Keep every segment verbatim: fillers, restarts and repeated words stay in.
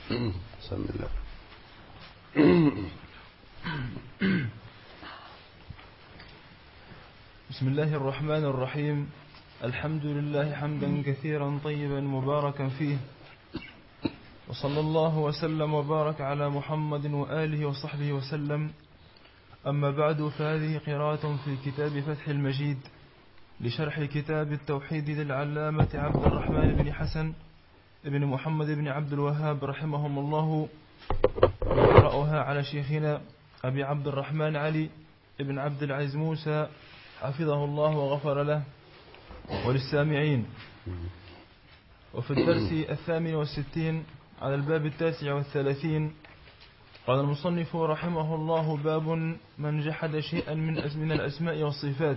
بسم الله. بسم الله الرحمن الرحيم. الحمد لله حمدا كثيرا طيبا مباركا فيه، وصلى الله وسلم وبارك على محمد وآله وصحبه وسلم. أما بعد، فهذه قراءة في كتاب فتح المجيد لشرح كتاب التوحيد للعلامة عبد الرحمن بن حسن ابن محمد بن عبد الوهاب رحمهم الله، يقرأها على شيخنا أبي عبد الرحمن علي ابن عبد العزيز موسى حفظه الله وغفر له، وللسامعين. وفي الدرس الثامن والستين على الباب التاسع والثلاثين قال المصنف رحمه الله: باب من جحد شيئا من الأسماء والصفات.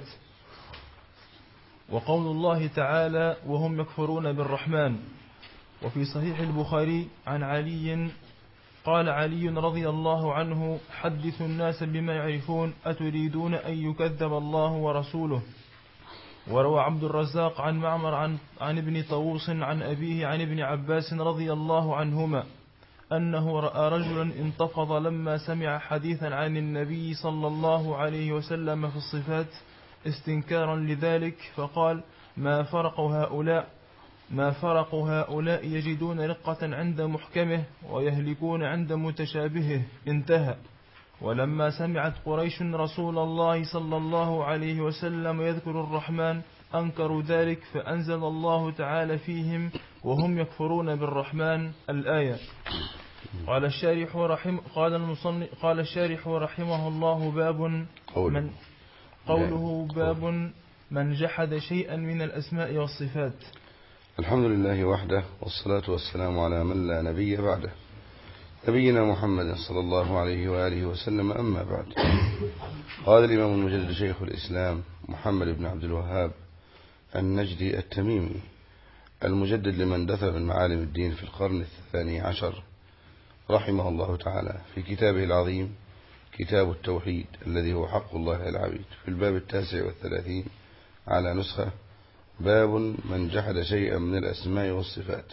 وقول الله تعالى: وهم يكفرون بالرحمن. وفي صحيح البخاري عن علي قال علي رضي الله عنه: حدثوا الناس بما يعرفون، أتريدون أن يكذب الله ورسوله. وروى عبد الرزاق عن معمر عن, عن ابن طاووس عن أبيه عن ابن عباس رضي الله عنهما أنه رأى رجلا انتفض لما سمع حديثا عن النبي صلى الله عليه وسلم في الصفات استنكارا لذلك، فقال: ما فرق هؤلاء ما فرق هؤلاء يجدون رقة عند محكمه ويهلكون عند متشابهه. انتهى. ولما سمعت قريش رسول الله صلى الله عليه وسلم يذكر الرحمن أنكروا ذلك، فأنزل الله تعالى فيهم: وهم يكفرون بالرحمن. الآية. قال الشارح رحمه قال المصنف قال الشارح رحمه الله: باب من قوله باب من جحد شيئا من الأسماء والصفات. الحمد لله وحده، والصلاة والسلام على من لا نبي بعده، نبينا محمد صلى الله عليه وآله وسلم. أما بعد، قال الإمام المجدد شيخ الإسلام محمد بن عبد الوهاب النجدي التميمي المجدد لمن دثر من معالم الدين في القرن الثاني عشر رحمه الله تعالى في كتابه العظيم كتاب التوحيد الذي هو حق الله على العبيد، في الباب التاسع والثلاثين على نسخة: باب من جحد شيئا من الأسماء والصفات.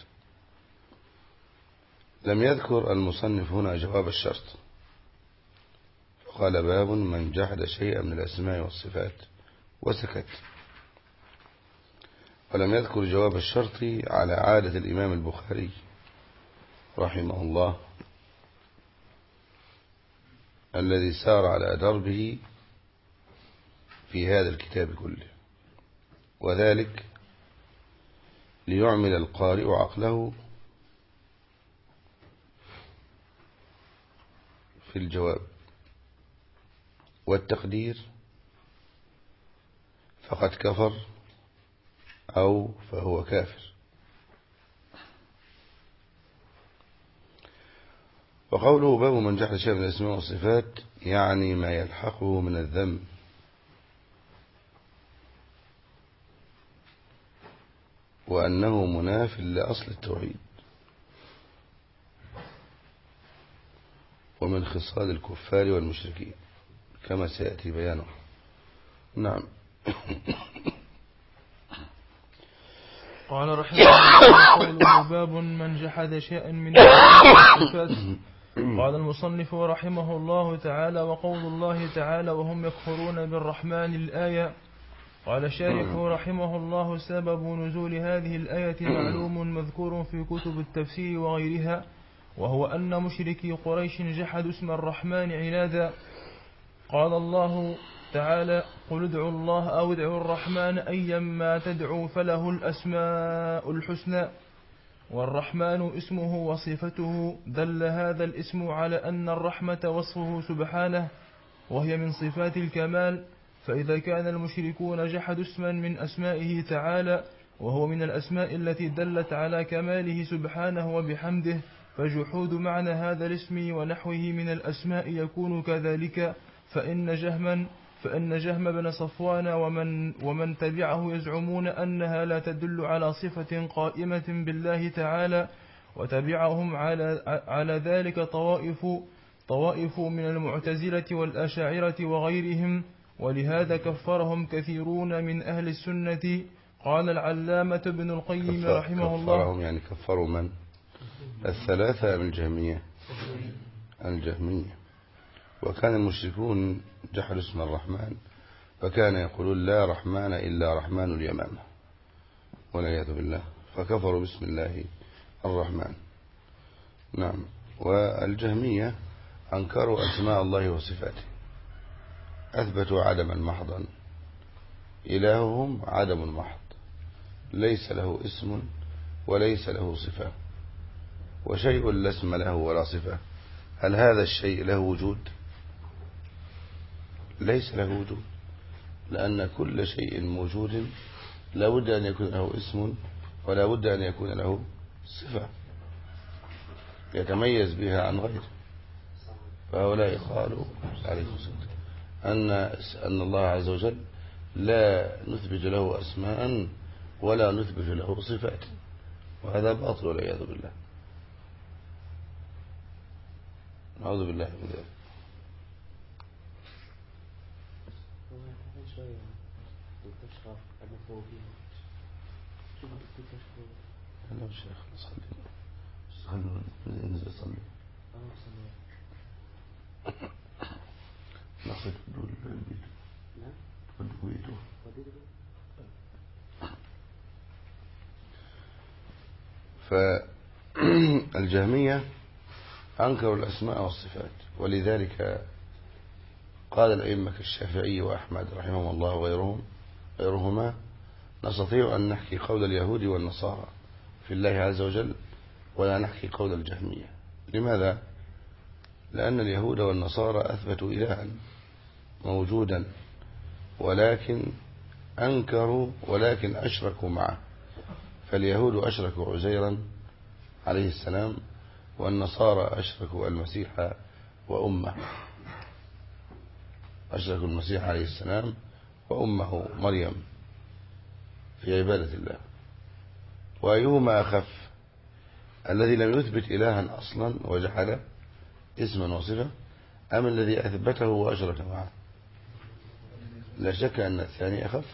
لم يذكر المصنف هنا جواب الشرط، فقال: باب من جحد شيئا من الأسماء والصفات، وسكت. ولم يذكر جواب الشرط على عادة الإمام البخاري رحمه الله الذي سار على دربه في هذا الكتاب كله، وذلك ليعمل القارئ عقله في الجواب والتقدير: فقد كفر أو فهو كافر. وقوله باب من جحد شيئا من الأسماء والصفات يعني ما يلحقه من الذم، وأنه مناف لأصل التوحيد ومن خصال الكفار والمشركين كما سيأتي بيانه. نعم. قال رحمه الله: قوله باب من جحد شيئا من الصفات. قال المصنف رحمه الله تعالى: وقول الله تعالى: وهم يكفرون بالرحمن. الآية. قال الشارح رحمه الله: سبب نزول هذه الآية معلوم مذكور في كتب التفسير وغيرها، وهو أن مشركي قريش جحدوا اسم الرحمن عنادا. قال الله تعالى: قل ادعوا الله أو ادعوا الرحمن أيما تدعوا فله الأسماء الحسنى. والرحمن اسمه وصفته، دل هذا الاسم على أن الرحمة وصفه سبحانه، وهي من صفات الكمال. فإذا كان المشركون جحدوا اسما من أسمائه تعالى وهو من الأسماء التي دلت على كماله سبحانه وبحمده، فجحود معنى هذا الاسم ونحوه من الأسماء يكون كذلك. فإن جهما فإن جهم بن صفوان ومن, ومن تبعه يزعمون أنها لا تدل على صفة قائمة بالله تعالى، وتبعهم على, على ذلك طوائف طوائف من المعتزلة والأشاعرة وغيرهم، ولهذا كفرهم كثيرون من أهل السنة. قال العلامة ابن القيم رحمه الله: كفرهم يعني كفروا من؟ الثلاثة من الجهمية الجهمية. وكان المشركون جحدوا اسم الرحمن، فكان يقولون لا رحمن إلا رحمن اليمامة والعياذ بالله، فكفروا باسم الله الرحمن. نعم. والجهمية أنكروا أسماء الله وصفاته، أثبتوا عدما محضا، إلههم عدم محض، ليس له اسم وليس له صفة، وشيء لا اسم له ولا صفة. هل هذا الشيء له وجود؟ ليس له وجود، لأن كل شيء موجود لا بد أن يكون له اسم ولا بد أن يكون له صفة يتميز بها عن غيره. فهؤلاء قالوا عليه الصلاة أن أن الله عز وجل لا نثبت له أسماء ولا نثبت له صفات، وهذا باطل والعياذ بالله. نعوذ بالله من ذلك. هلا الشيخ صلي صلوا ننزل صلي نقصد دول البيت تفضلوا بيته. فالجهمية أنكروا الأسماء والصفات، ولذلك قال الأئمة كالشافعي وأحمد رحمهم الله وغيرهم غيرهما نستطيع أن نحكي قول اليهود والنصارى في الله عز وجل ولا نحكي قول الجهمية. لماذا؟ لأن اليهود والنصارى أثبتوا إلها موجودا، ولكن أنكروا ولكن أشركوا معه. فاليهود أشركوا عزيرا عليه السلام، والنصارى أشركوا المسيح وأمه، أشركوا المسيح عليه السلام وأمه مريم في عبادة الله. وأيهما أخف، الذي لم يثبت إلها أصلا وجحد اسما وصفة، أم الذي أثبته وأشرك معه؟ لا شك أن الثاني أخف.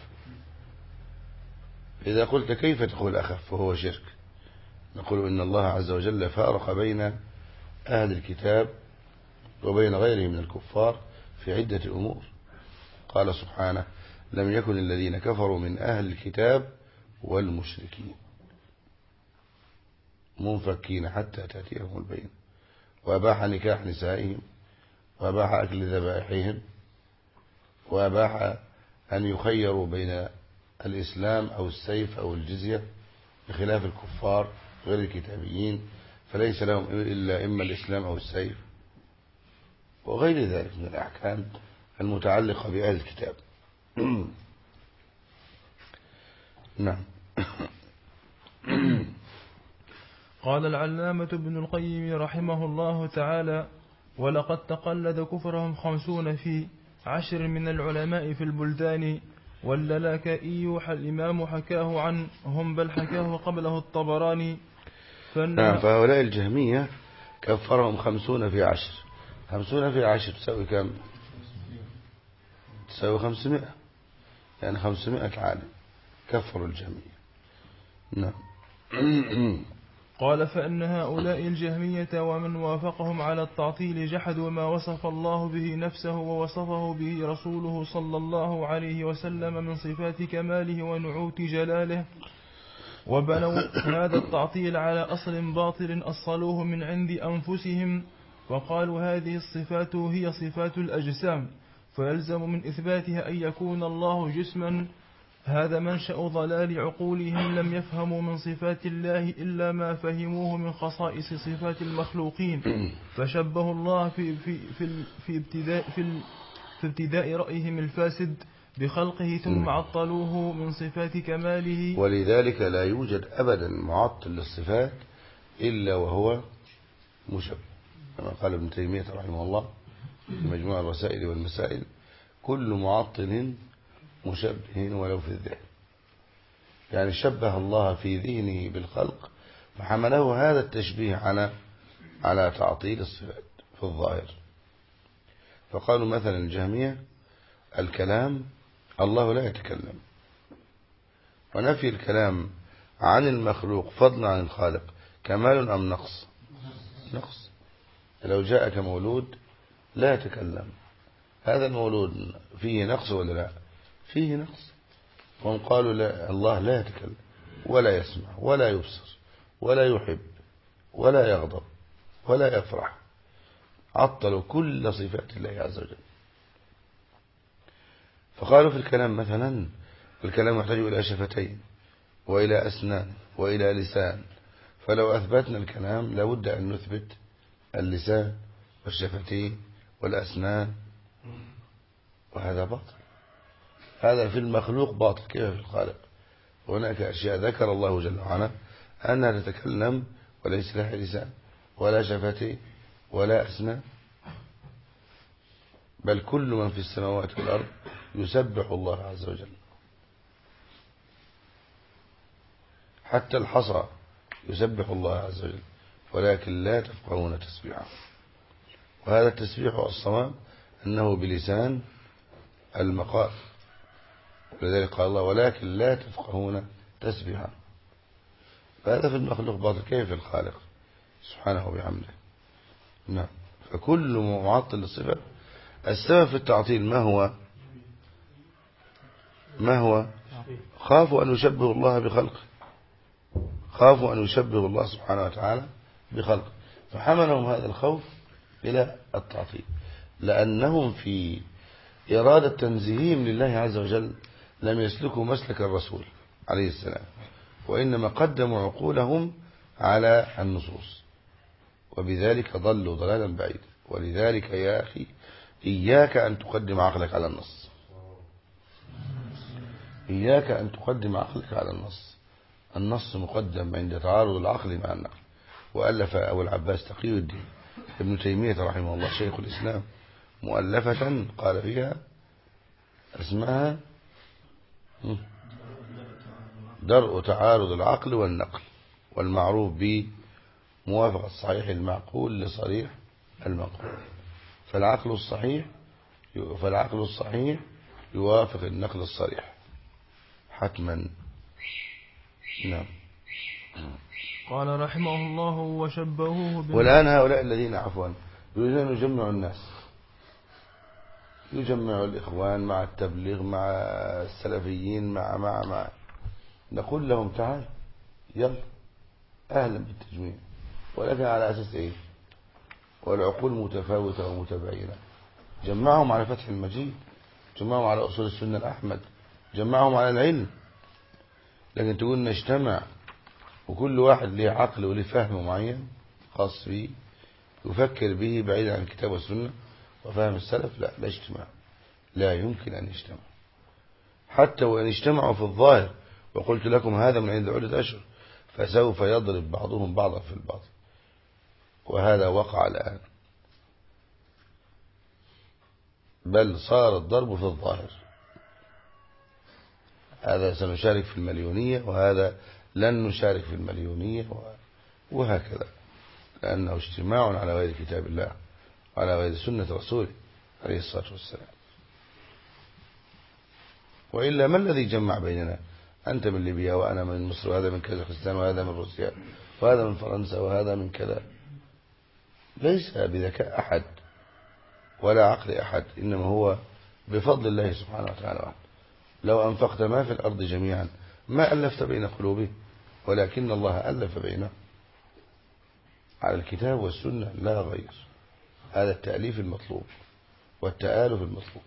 إذا قلت كيف تقول أخف فهو شرك، نقول إن الله عز وجل فارق بين أهل الكتاب وبين غيره من الكفار في عدة أمور. قال سبحانه: لم يكن الذين كفروا من أهل الكتاب والمشركين منفكين حتى تأتيهم البينة، وأباح نكاح نسائهم، وأباح أكل ذبائحهم، وأباح أن يخيروا بين الإسلام أو السيف أو الجزية، بخلاف الكفار غير الكتابيين فليس لهم إلا إما الإسلام أو السيف، وغير ذلك من الأحكام المتعلقة بأهل الكتاب. نعم. قال العلامة ابن القيم رحمه الله تعالى: ولقد تقلد كفرهم خمسون في عشر من العلماء في البلدان، والللاكائي الإمام حكاه عنهم بل حكاه قبله الطبراني. نعم. فهؤلاء الجهمية كفرهم خمسون في عشر. خمسون في عشر تساوي كم؟ تساوي خمسمائة، يعني خمسمائة عالم كفروا الجهمية. نعم. قال: فإن هؤلاء الجهمية ومن وافقهم على التعطيل جحدوا ما وصف الله به نفسه ووصفه به رسوله صلى الله عليه وسلم من صفات كماله ونعوت جلاله، وبنوا هذا التعطيل على أصل باطل أصلوه من عند أنفسهم، وقالوا هذه الصفات هي صفات الأجسام، فيلزم من إثباتها أن يكون الله جسما. هذا منشأ ضلال عقولهم، لم يفهموا من صفات الله إلا ما فهموه من خصائص صفات المخلوقين، فشبهوا الله في في في في ابتداء في, في ابتداء رأيهم الفاسد بخلقه، ثم عطلوه من صفات كماله. ولذلك لا يوجد أبدا معطل للصفات إلا وهو مشبه، كما قال ابن تيمية رحمه الله في مجموع الرسائل والمسائل: كل معطل مشبه ولو في الذهن. يعني شبه الله في ذهنه بالخلق، فحمله هذا التشبيه على على تعطيل الصفات في الظاهر. فقالوا مثلا الجهمية: الكلام الله لا يتكلم، ونفي الكلام عن المخلوق فضلا عن الخالق كمال أم نقص؟ نقص. لو جاءك مولود لا يتكلم، هذا المولود فيه نقص ولا لا؟ فيه نقص. هم قالوا لا، الله لا يتكلم ولا يسمع ولا يبصر ولا يحب ولا يغضب ولا يفرح، عطلوا كل صفات الله عز وجل. فقالوا في الكلام مثلا الكلام يحتاج إلى شفتين وإلى أسنان وإلى لسان، فلو أثبتنا الكلام لابد أن نثبت اللسان والشفتين والأسنان، وهذا باطل. هذا في المخلوق باطل، كيف في الخالق؟ هناك أشياء ذكر الله جل وعلا أنها تتكلم وليس لها لسان ولا شفتين ولا أسنان، بل كل من في السماوات والأرض يسبح الله عز وجل. حتى الحصى يسبح الله عز وجل ولكن لا تفقهون تسبيحه. وهذا التسبيح الصواب أنه بلسان المقال، ولذلك قال الله ولكن لا تفقهون تسبيحه. فهذا في المخلوق باطل، كيف في الخالق سبحانه وبحمده؟ نعم. فكل معطل للصفة. السبب في التعطيل ما هو؟ ما هو؟ خافوا أن يشبهوا الله بخلقه، خافوا أن يشبهوا الله سبحانه وتعالى بخلقه، فحملهم هذا الخوف إلى التعطيل، لأنهم في إرادة تنزيههم لله عز وجل لم يسلكوا مسلك الرسول عليه السلام، وإنما قدموا عقولهم على النصوص، وبذلك ضلوا ضلالا بعيدا. ولذلك يا أخي إياك أن تقدم عقلك على النص، إياك أن تقدم عقلك على النص. النص مقدم عند تعارض العقل مع النقل. وألف أبو العباس تقي الدين ابن تيمية رحمه الله شيخ الإسلام مؤلفة قال فيها اسمها درء تعارض العقل والنقل، والمعروف بموافقة الصحيح المعقول لصريح المنقول. فالعقل الصحيح فالعقل الصحيح يوافق النقل الصريح حتما. نعم. قال رحمه الله وشبهوه بال... والآن هؤلاء الذين عفوا يريدون أن يجمعوا الناس، يجمعوا الإخوان مع التبليغ مع السلفيين مع مع مع نقول لهم تعال يلا أهلا بالتجميع، ولكن على أساس إيه؟ والعقول متفاوتة ومتباينة. جمعهم على فتح المجيد، جمعهم على أصول السنة الأحمد، جمعهم على العلم. لكن تقول نجتمع وكل واحد له عقل وله فهم معين خاص به يفكر به بعيد عن الكتاب والسنة وفهم السلف، لا لا اجتماع، لا يمكن أن يجتمع. حتى وإن اجتمعوا في الظاهر وقلت لكم هذا من عند عدة أشهر فسوف يضرب بعضهم بعضا في الباطن، وهذا وقع الآن، بل صار الضرب في الظاهر. هذا سنشارك في المليونية وهذا لن نشارك في المليونية وهكذا، لأنه اجتماع على غير كتاب الله وعلى غير سنة رسوله عليه الصلاة والسلام. وإلا ما الذي جمع بيننا؟ أنت من ليبيا وأنا من مصر وهذا من كازاخستان وهذا من روسيا وهذا من فرنسا وهذا من كذا، ليس بذكاء أحد ولا عقل أحد، إنما هو بفضل الله سبحانه وتعالى. لو أنفقت ما في الأرض جميعا ما ألفت بين قلوبه، ولكن الله ألف بينه على الكتاب والسنة لا غير. هذا التأليف المطلوب والتآلف المطلوب.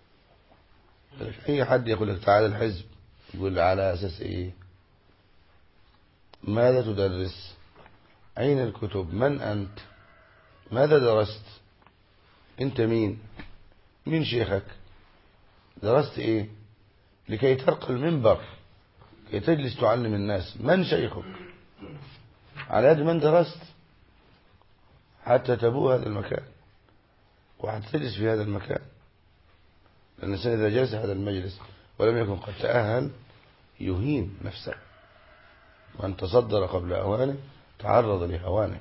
أي حد يقول لك تعالى الحزب، يقول على أساس إيه؟ ماذا تدرس؟ أين الكتب؟ من أنت؟ ماذا درست؟ أنت مين؟ مين شيخك؟ درست إيه؟ لكي ترقى المنبر كي تجلس تعلم الناس. من شيخك؟ على يد من درست حتى تبوء هذا المكان وحتى تجلس في هذا المكان. لأن الإنسان إذا جلس هذا المجلس ولم يكن قد تأهل يهين نفسه، وأن تصدر قبل أوانه تعرض لهوانه.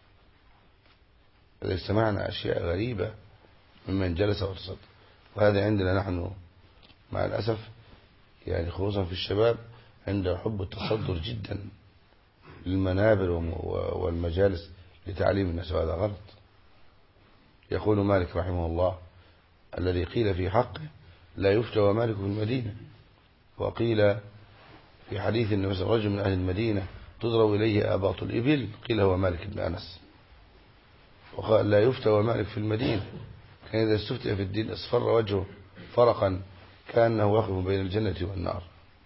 إذا سمعنا أشياء غريبة ممن جلس وتصدر، وهذا عندنا نحن مع الأسف يعني خصوصا في الشباب عند حب التصدر جدا للمنابر والمجالس لتعليم الناس، وهذا غلط. يقول مالك رحمه الله الذي قيل في حقه لا يفتى ومالك في المدينة، وقيل في حديث النبي صلى الله عليه وسلم رجل من أهل المدينة تضرب إليه آباط الإبل، قيل هو مالك بن أنس، وقال لا يفتى ومالك في المدينة، كان إذا استفتى في الدين اصفر وجهه فرقا كأنه واقف بين الجنة والنار.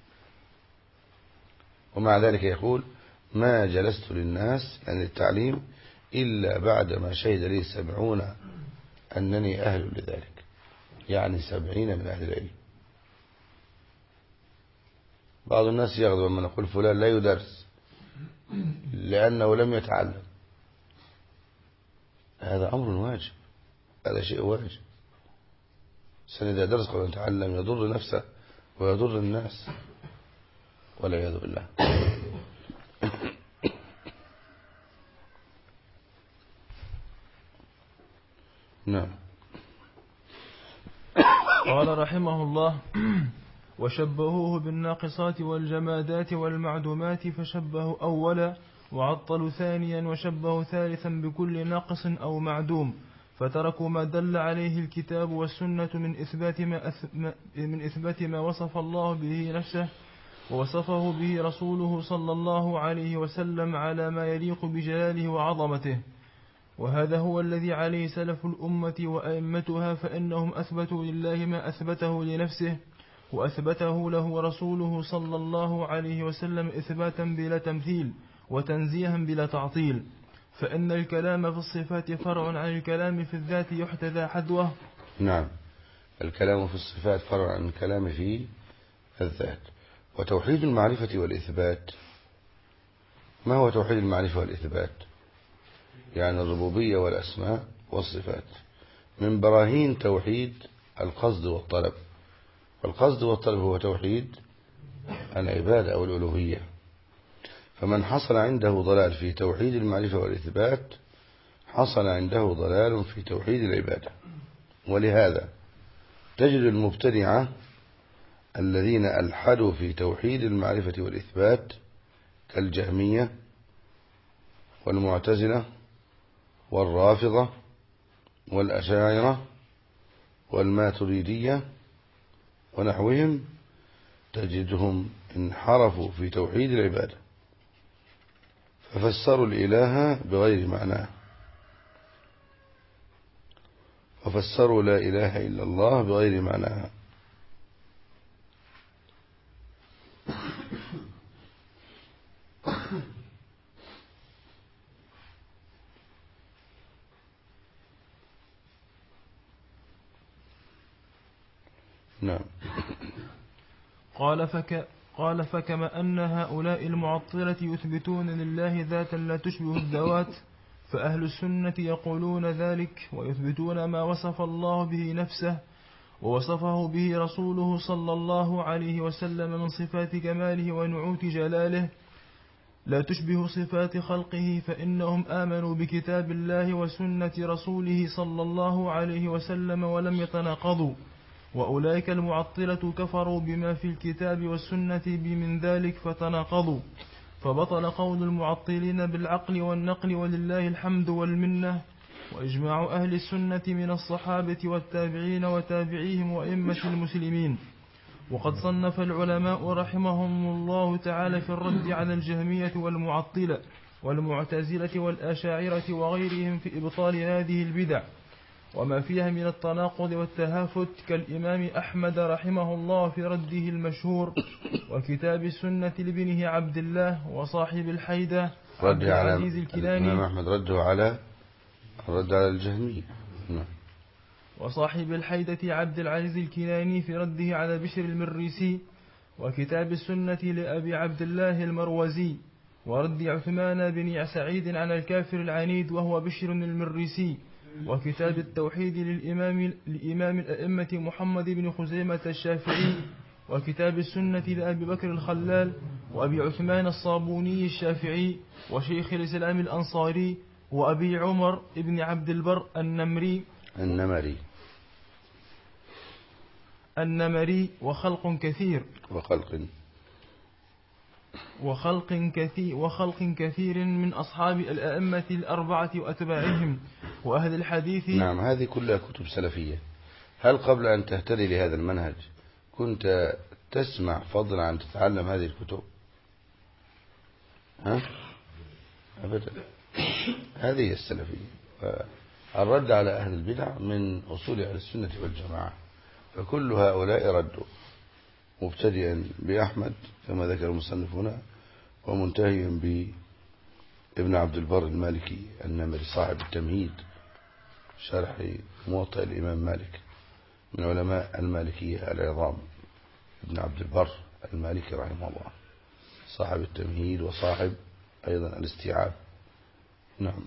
ومع ذلك يقول ما جلست للناس يعني التعليم إلا بعدما شهد لي سبعون أنني أهل لذلك، يعني سبعين من أهل العلم. بعض الناس يغضب لما نقول فلان لا يدرس لأنه لم يتعلم، هذا أمر واجب، هذا شيء واجب. الإنسان إذا درس قبل أن يتعلم يضر نفسه ويضر الناس والعياذ بالله. نعم. قال رحمه الله وشبهوه بالناقصات والجمادات والمعدومات، فشبهوا أولا وعطلوا ثانيا وشبهوا ثالثا بكل ناقص أو معدوم، فتركوا ما دل عليه الكتاب والسنة من إثبات ما, أث... من إثبات ما وصف الله به نفسه ووصفه به رسوله صلى الله عليه وسلم على ما يليق بجلاله وعظمته. وهذا هو الذي عليه سلف الأمة وأئمتها، فإنهم أثبتوا لله ما أثبته لنفسه وأثبته له رسوله صلى الله عليه وسلم إثباتا بلا تمثيل وتنزيها بلا تعطيل. فإن الكلام في الصفات فرع عن الكلام في الذات يحتذى حذوه. نعم، الكلام في الصفات فرع عن الكلام في الذات. وتوحيد المعرفة والإثبات، ما هو توحيد المعرفة والإثبات؟ يعني الربوبية والأسماء والصفات، من براهين توحيد القصد والطلب. والقصد والطلب هو توحيد العبادة أو الألوهية. فمن حصل عنده ضلال في توحيد المعرفة والإثبات حصل عنده ضلال في توحيد العبادة. ولهذا تجد المبتدعة الذين ألحدوا في توحيد المعرفة والإثبات كالجهمية والمعتزلة والرافضة والأشاعرة والماتريدية ونحوهم، تجدهم انحرفوا في توحيد العبادة، ففسروا الإله بغير معناه، وفسروا لا إله إلا الله بغير معناها. نعم. قال فك قال فكما أن هؤلاء المعطلة يثبتون لله ذاتا لا تشبه الذوات، فأهل السنة يقولون ذلك ويثبتون ما وصف الله به نفسه ووصفه به رسوله صلى الله عليه وسلم من صفات كماله ونعوت جلاله لا تشبه صفات خلقه، فإنهم آمنوا بكتاب الله وسنة رسوله صلى الله عليه وسلم ولم يتناقضوا. وأولئك المعطلة كفروا بما في الكتاب والسنة بمن ذلك فتناقضوا، فبطل قول المعطلين بالعقل والنقل ولله الحمد والمنة. وإجماع أهل السنة من الصحابة والتابعين وتابعيهم وإمة المسلمين. وقد صنف العلماء رحمهم الله تعالى في الرد على الجهمية والمعطلة والمعتزلة والأشاعرة وغيرهم في إبطال هذه البدع وما فيها من التناقض والتهافت، كالإمام أحمد رحمه الله في رده المشهور وكتاب السنة لابنه عبد الله وصاحب الحيدة عبد العزيز الكيلاني. الإمام أحمد رده على رد على الجهمية. وصاحب الحيدة عبد العزيز الكيلاني في رده على بشر المريسي، وكتاب السنة لأبي عبد الله المروزي، ورد عثمان بن سعيد على الكافر العنيد وهو بشر المريسي، وكتاب التوحيد للإمام, لإمام الأئمة محمد بن خزيمة الشافعي، وكتاب السنة لأبي بكر الخلال وأبي عثمان الصابوني الشافعي وشيخ الإسلام الأنصاري وأبي عمر ابن عبد البر النمري النمري النمري وخلق كثير وخلق وخلق كثير, وخلق كثير من أصحاب الأئمة الأربعة وأتباعهم وأهل الحديث. نعم، هذه كلها كتب سلفية. هل قبل أن تهتدي لهذا المنهج كنت تسمع فضلا عن تتعلم هذه الكتب؟ ها؟ أبدا. هذه السلفية. الرد على أهل البدع من أصول أهل السنة والجماعة، فكل هؤلاء ردوا، مبتدئا بأحمد كما ذكر المصنف هنا، ومنتهيا بابن عبد البر المالكي النمري صاحب التمهيد شرح موطئ الإمام مالك من علماء المالكية العظام، ابن عبد البر المالكي رحمه الله صاحب التمهيد وصاحب أيضا الاستيعاب. نعم.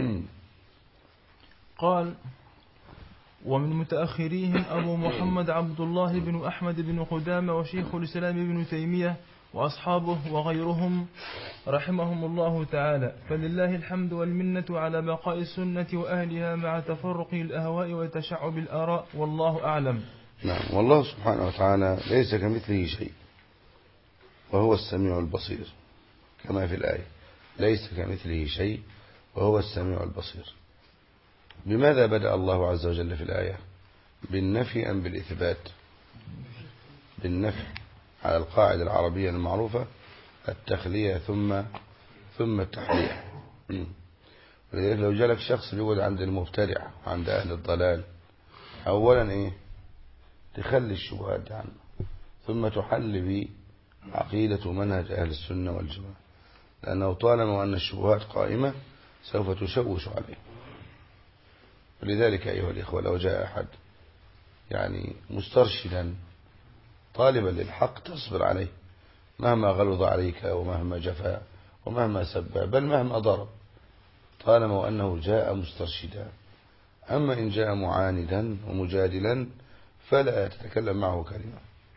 قال: ومن متأخريهم أبو محمد عبد الله بن أحمد بن قدامة وشيخ الإسلام ابن تيمية وأصحابه وغيرهم رحمهم الله تعالى، فلله الحمد والمنة على بقاء السنة وأهلها مع تفرق الأهواء وتشعب الآراء، والله أعلم. نعم. والله سبحانه وتعالى ليس كمثله شيء وهو السميع البصير، كما في الآية ليس كمثله شيء وهو السميع البصير. بماذا بدأ الله عز وجل في الآية؟ بالنفي أم بالإثبات؟ بالنفي، على القاعدة العربية المعروفة التخلية ثم ثم التحلية. ولذلك لو جالك شخص بيقول عند المبتدع عند أهل الضلال، أولا إيه؟ تخلي الشبهات عنه، ثم تحل بعقيدة منهج أهل السنة والجماعة، لأنه طالما أن الشبهات قائمة سوف تشوش عليه. ولذلك أيها الإخوة لو جاء أحد يعني مسترشدا طالبا للحق تصبر عليه مهما غلظ عليك ومهما جفا ومهما سب بل مهما ضرب، طالما وأنه جاء مسترشدا. أما إن جاء معاندا ومجادلا فلا تتكلم معه كلمة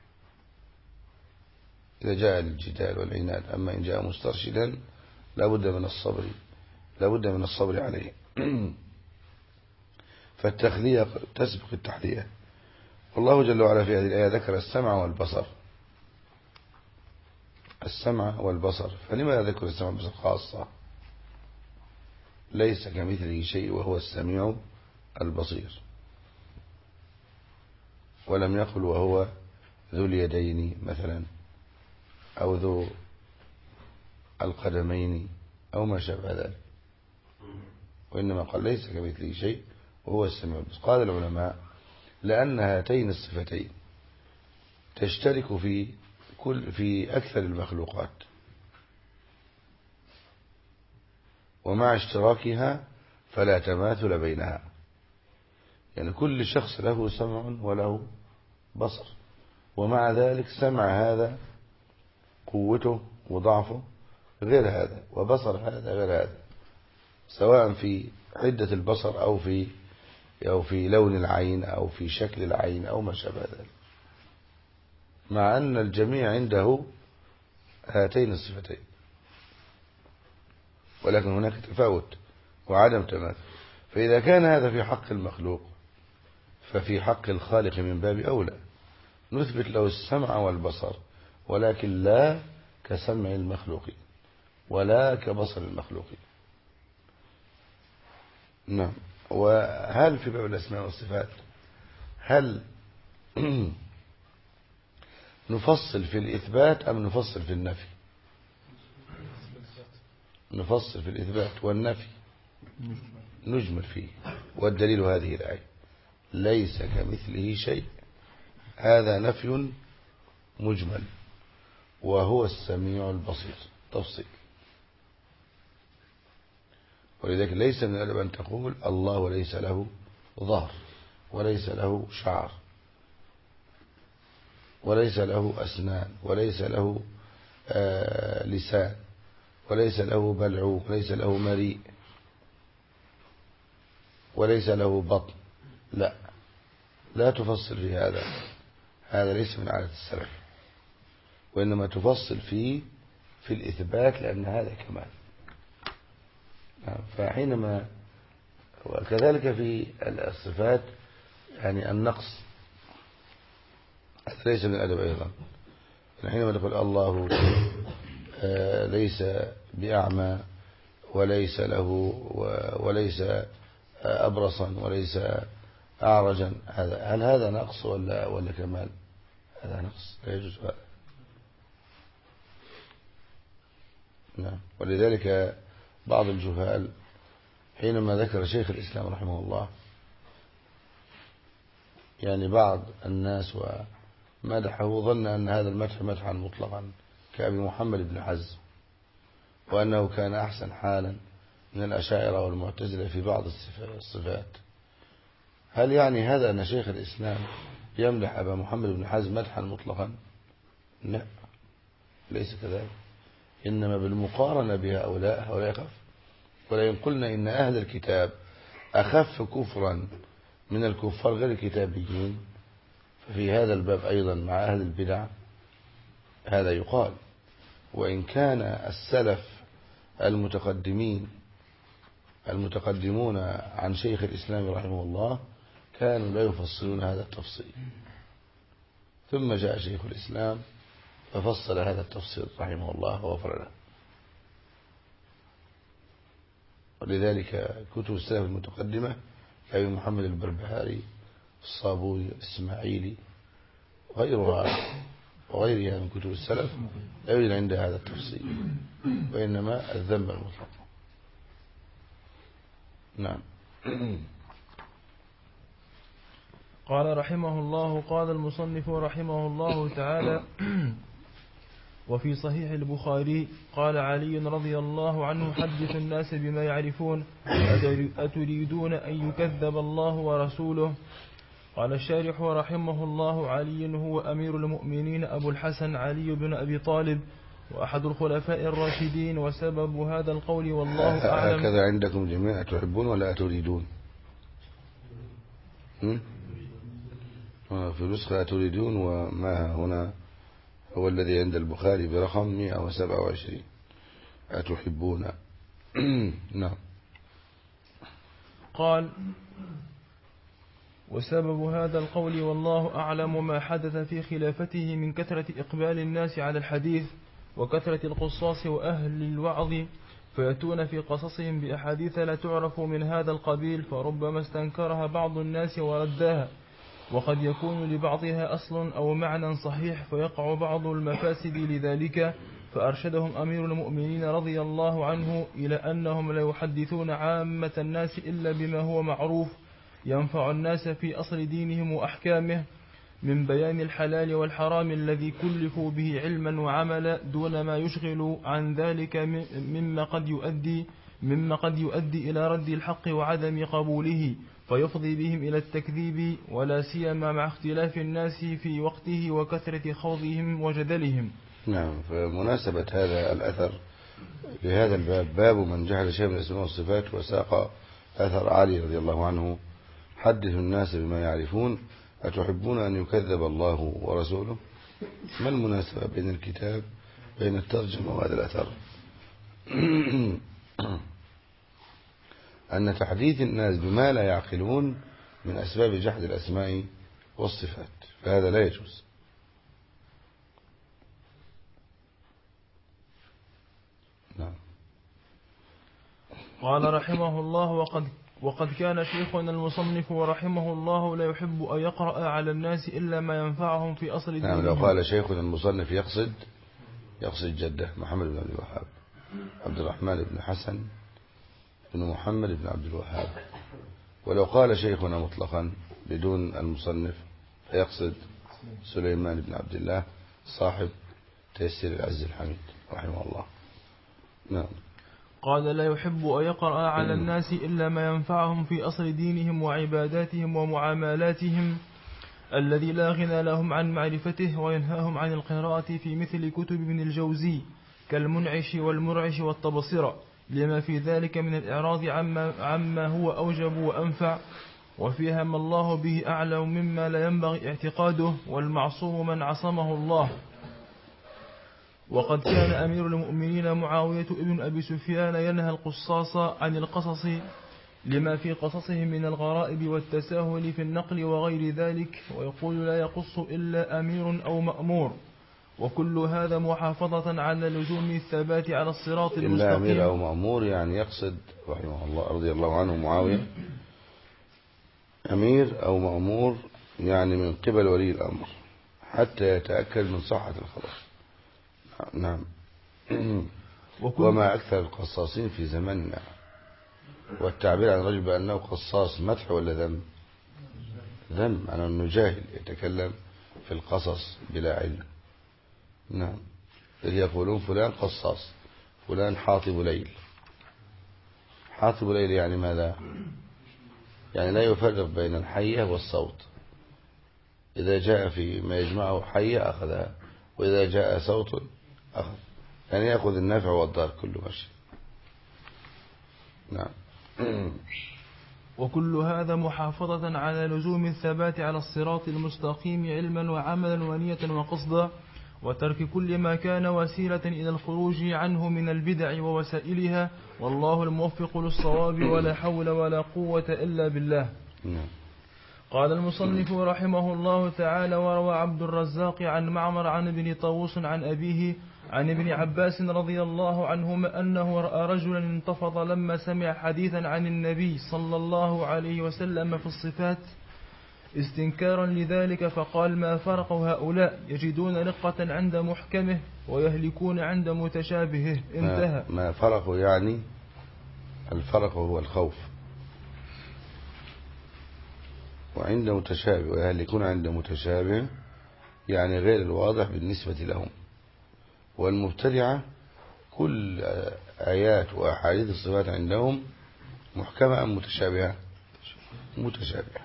إذا جاء للجدال والعناد. أما إن جاء مسترشدا لابد من الصبر لابد من الصبر عليه. فالتخلية تسبق التحلية. والله جل وعلا في هذه الآية ذكر السمع والبصر، السمع والبصر، فلماذا ذكر السمع والبصر خاصة؟ ليس كمثله شيء وهو السميع البصير، ولم يقل وهو ذو اليدين مثلا أو ذو القدمين أو ما شابه ذلك، وإنما قال ليس كمثله شيء وهو السميع البصير. قال العلماء لأن هاتين الصفتين تشترك في كل في أكثر المخلوقات، ومع اشتراكها فلا تماثل بينها. يعني كل شخص له سمع وله بصر، ومع ذلك سمع هذا قوته وضعفه غير هذا، وبصر هذا غير هذا، سواء في حدة البصر أو في أو في لون العين أو في شكل العين أو ما شابه ذلك، مع أن الجميع عنده هاتين الصفتين، ولكن هناك تفاوت وعدم تماثل. فإذا كان هذا في حق المخلوق ففي حق الخالق من باب أولى نثبت له السمع والبصر، ولكن لا كسمع المخلوقين ولا كبصر المخلوقين. نعم. وهل في باب الأسماء والصفات هل نفصل في الإثبات أم نفصل في النفي؟ نفصل في الإثبات، والنفي نجمل فيه. والدليل هذه الآية ليس كمثله شيء، هذا نفي مجمل، وهو السميع البصير تفصيل. ولذلك ليس من الأدب أن تقول الله وليس له ظهر وليس له شعر وليس له أسنان وليس له آه لسان وليس له بلعوم وليس له مريء وليس له بطن. لا لا تفصل في هذا، هذا ليس من عادة السلف، وإنما تفصل فيه في الإثبات، لأن هذا كمال. فحينما وكذلك في الصفات يعني النقص هذا ليس من الأدب أيضا. حينما نقول الله ليس بأعمى وليس له وليس أبرصا وليس أعرجا، هل هذا نقص ولا ولا كمال؟ هذا نقص لا يجوز هذا. نعم. ولذلك بعض الجهال حينما ذكر شيخ الإسلام رحمه الله يعني بعض الناس ومدحه ظن أن هذا المدح مدحا مطلقا كأبي محمد بن حزم، وأنه كان أحسن حالا من الأشاعرة والمعتزلة في بعض الصفات. هل يعني هذا أن شيخ الإسلام يمدح أبا محمد بن حزم مدحا مطلقا؟ لا، ليس كذلك، إنما بالمقارنة بهؤلاء هؤلاء أخف. ولئن قلنا إن أهل الكتاب أخف كفرا من الكفار غير الكتابيين، ففي هذا الباب أيضا مع أهل البدع هذا يقال. وإن كان السلف المتقدمين المتقدمون عن شيخ الإسلام رحمه الله كانوا لا يفصلون هذا التفصيل، ثم جاء شيخ الإسلام ففصل هذا التفصيل رحمه الله وغفر له. ولذلك كتب السلف المتقدمة كأبي محمد البربهاري الصابوني الإسماعيلي وغيرها وغيرها من كتب السلف لا يوجد عند هذا التفصيل، وإنما الذنب المطلق. نعم. قال رحمه الله: قال المصنف رحمه الله تعالى: وفي صحيح البخاري قال علي رضي الله عنه: حدث الناس بما يعرفون، أتريدون أن يكذب الله ورسوله؟ قال الشارح رحمه الله: علي هو أمير المؤمنين أبو الحسن علي بن أبي طالب وأحد الخلفاء الراشدين. وسبب هذا القول والله أعلم. هكذا عندكم جميعا تحبون ولا أتريدون؟ في نسخة أتريدون، وما هنا هو الذي عند البخاري برقم مئة وسبعة وعشرين أتحبون. نعم. قال: وسبب هذا القول والله أعلم ما حدث في خلافته من كثرة إقبال الناس على الحديث وكثرة القصاص وأهل الوعظ، فيأتون في قصصهم بأحاديث لا تعرف من هذا القبيل، فربما استنكرها بعض الناس ورداها، وقد يكون لبعضها أصل أو معنى صحيح، فيقع بعض المفاسد لذلك. فأرشدهم أمير المؤمنين رضي الله عنه إلى أنهم لا يحدثون عامة الناس إلا بما هو معروف ينفع الناس في أصل دينهم وأحكامه من بيان الحلال والحرام الذي كلفوا به علما وعملا، دون ما يشغل عن ذلك مما قد يؤدي مما قد يؤدي إلى رد الحق وعدم قبوله، فيفضي بهم إلى التكذيب، ولا سيما مع اختلاف الناس في وقته وكثرة خوضهم وجدلهم. نعم. فمناسبة هذا الأثر لهذا الباب باب من جهل شيء من الأسماء والصفات، وساق أثر علي رضي الله عنه: حدث الناس بما يعرفون، أتحبون أن يكذب الله ورسوله؟ ما المناسبة بين الكتاب بين الترجمة وهذا الأثر؟ أن تحديث الناس بما لا يعقلون من أسباب جحد الأسماء والصفات، فهذا لا يجوز. نعم. قال رحمه الله: وقد وقد كان شيخنا المصنف ورحمه الله لا يحب أن يقرأ على الناس إلا ما ينفعهم في أصل دينهم. نعم. لو قال شيخنا المصنف يقصد يقصد جده محمد بن عبد الوهاب عبد الرحمن بن حسن بن محمد بن عبد الوهاب. ولو قال شيخنا مطلقا بدون المصنف فيقصد سليمان بن عبد الله صاحب تيسير العز الحميد رحمه الله. نعم. قال: لا يحب أن يقرأ على الناس إلا ما ينفعهم في أصل دينهم وعباداتهم ومعاملاتهم الذي لا غنى لهم عن معرفته، وينهاهم عن القراءة في مثل كتب ابن الجوزي كالمنعش والمرعش والتبصرة، لما في ذلك من الإعراض عما, عما هو أوجب وأنفع، وفيها ما الله به أعلم مما لا ينبغي اعتقاده، والمعصوم من عصمه الله. وقد كان أمير المؤمنين معاوية ابن أبي سفيان ينهى القصاص عن القصص لما في قصصهم من الغرائب والتساهل في النقل وغير ذلك، ويقول: لا يقص إلا أمير أو مأمور. وكل هذا محافظة على لزوم الثبات على الصراط إلا أمير أو المستقيم. مأمور، يعني يقصد رحمه الله رضي الله عنه معاوية أمير أو مأمور يعني من قبل ولي الأمر حتى يتأكد من صحة الخبر. نعم. وما أكثر القصاصين في زمننا، والتعبير عن الرجل بأنه قصاص مدح ولا ذم؟ ذم، أنا أنه جاهل يتكلم في القصص بلا علم. نعم. يقولون فلان قصاص، فلان حاطب ليل. حاطب ليل يعني ماذا؟ يعني لا يفرق بين الحية والصوت، إذا جاء في ما يجمعه حية أخذها، وإذا جاء صوت أخذ، يعني يأخذ النافع والضار كله ماشي. نعم. وكل هذا محافظة على لزوم الثبات على الصراط المستقيم علما وعملا ونية وقصدا، وترك كل ما كان وسيلة إلى الخروج عنه من البدع ووسائلها، والله الموفق للصواب، ولا حول ولا قوة إلا بالله. نعم. قال المصنف رحمه الله تعالى: وروى عبد الرزاق عن معمر عن ابن طاووس عن أبيه عن ابن عباس رضي الله عنهما أنه رأى رجلا انتفض لما سمع حديثا عن النبي صلى الله عليه وسلم في الصفات استنكارا لذلك، فقال: ما فرق هؤلاء، يجدون رقة عند محكمه ويهلكون عند متشابهه. انتهى. ما, ما فرقه يعني الفرق هو الخوف، وعند متشابه ويهلكون عند متشابه يعني غير الواضح بالنسبة لهم. والمبتدعة كل آيات وأحاديث الصفات عندهم محكمة أم متشابهة؟ متشابهة،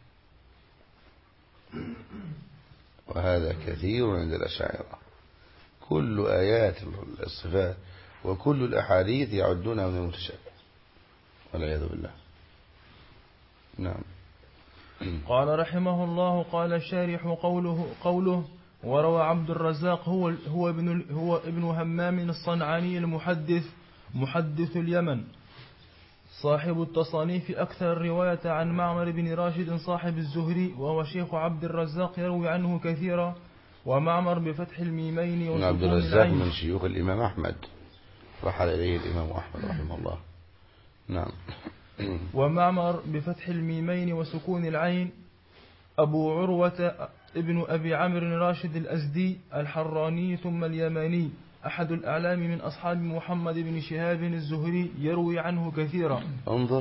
وهذا كثير عند الأشاعرة. كل آيات الصفات وكل الأحاديث يعدونها من المتشابه والعياذ بالله. نعم. قال رحمه الله: قال الشارح: قوله قوله وروى عبد الرزاق هو هو ابن هو ابن همام الصنعاني المحدث محدث اليمن صاحب التصانيف، أكثر رواية عن معمر بن راشد صاحب الزهري، وهو شيخ عبد الرزاق يروي عنه كثيرا. ومعمر بفتح الميمين وسكون عبد الرزاق العين من شيوخ الإمام أحمد، رحل إليه الإمام أحمد رحمه الله. نعم. ومعمر بفتح الميمين وسكون العين أبو عروة ابن أبي عمرو راشد الأزدي الحراني ثم اليماني، أحد الأعلام من أصحاب محمد بن شهاب الزهري، يروي عنه كثيرا. انظر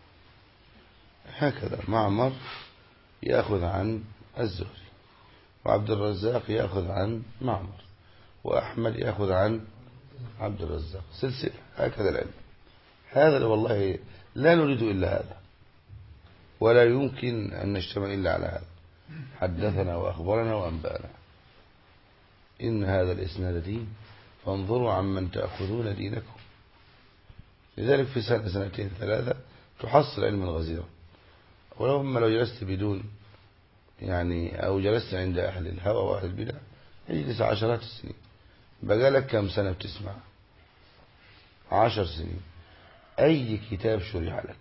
هكذا، معمر يأخذ عن الزهري، وعبد الرزاق يأخذ عن معمر، وأحمد يأخذ عن عبد الرزاق، سلسلة هكذا العلم. هذا والله لا نريد إلا هذا، ولا يمكن أن نجتمع إلا على هذا. حدثنا وأخبرنا وأنبأنا، إن هذا الإسناد دين، فانظروا عمن تأخذون دينكم. لذلك في سنة سنتين ثلاثة تحصل علما غزيرا، ولو أما لو جلست بدون يعني أو جلست عند أهل الهوى وأهل البدع يجلس عشرات السنين. بقى لك كم سنة بتسمع؟ عشر سنين. أي كتاب شرح لك؟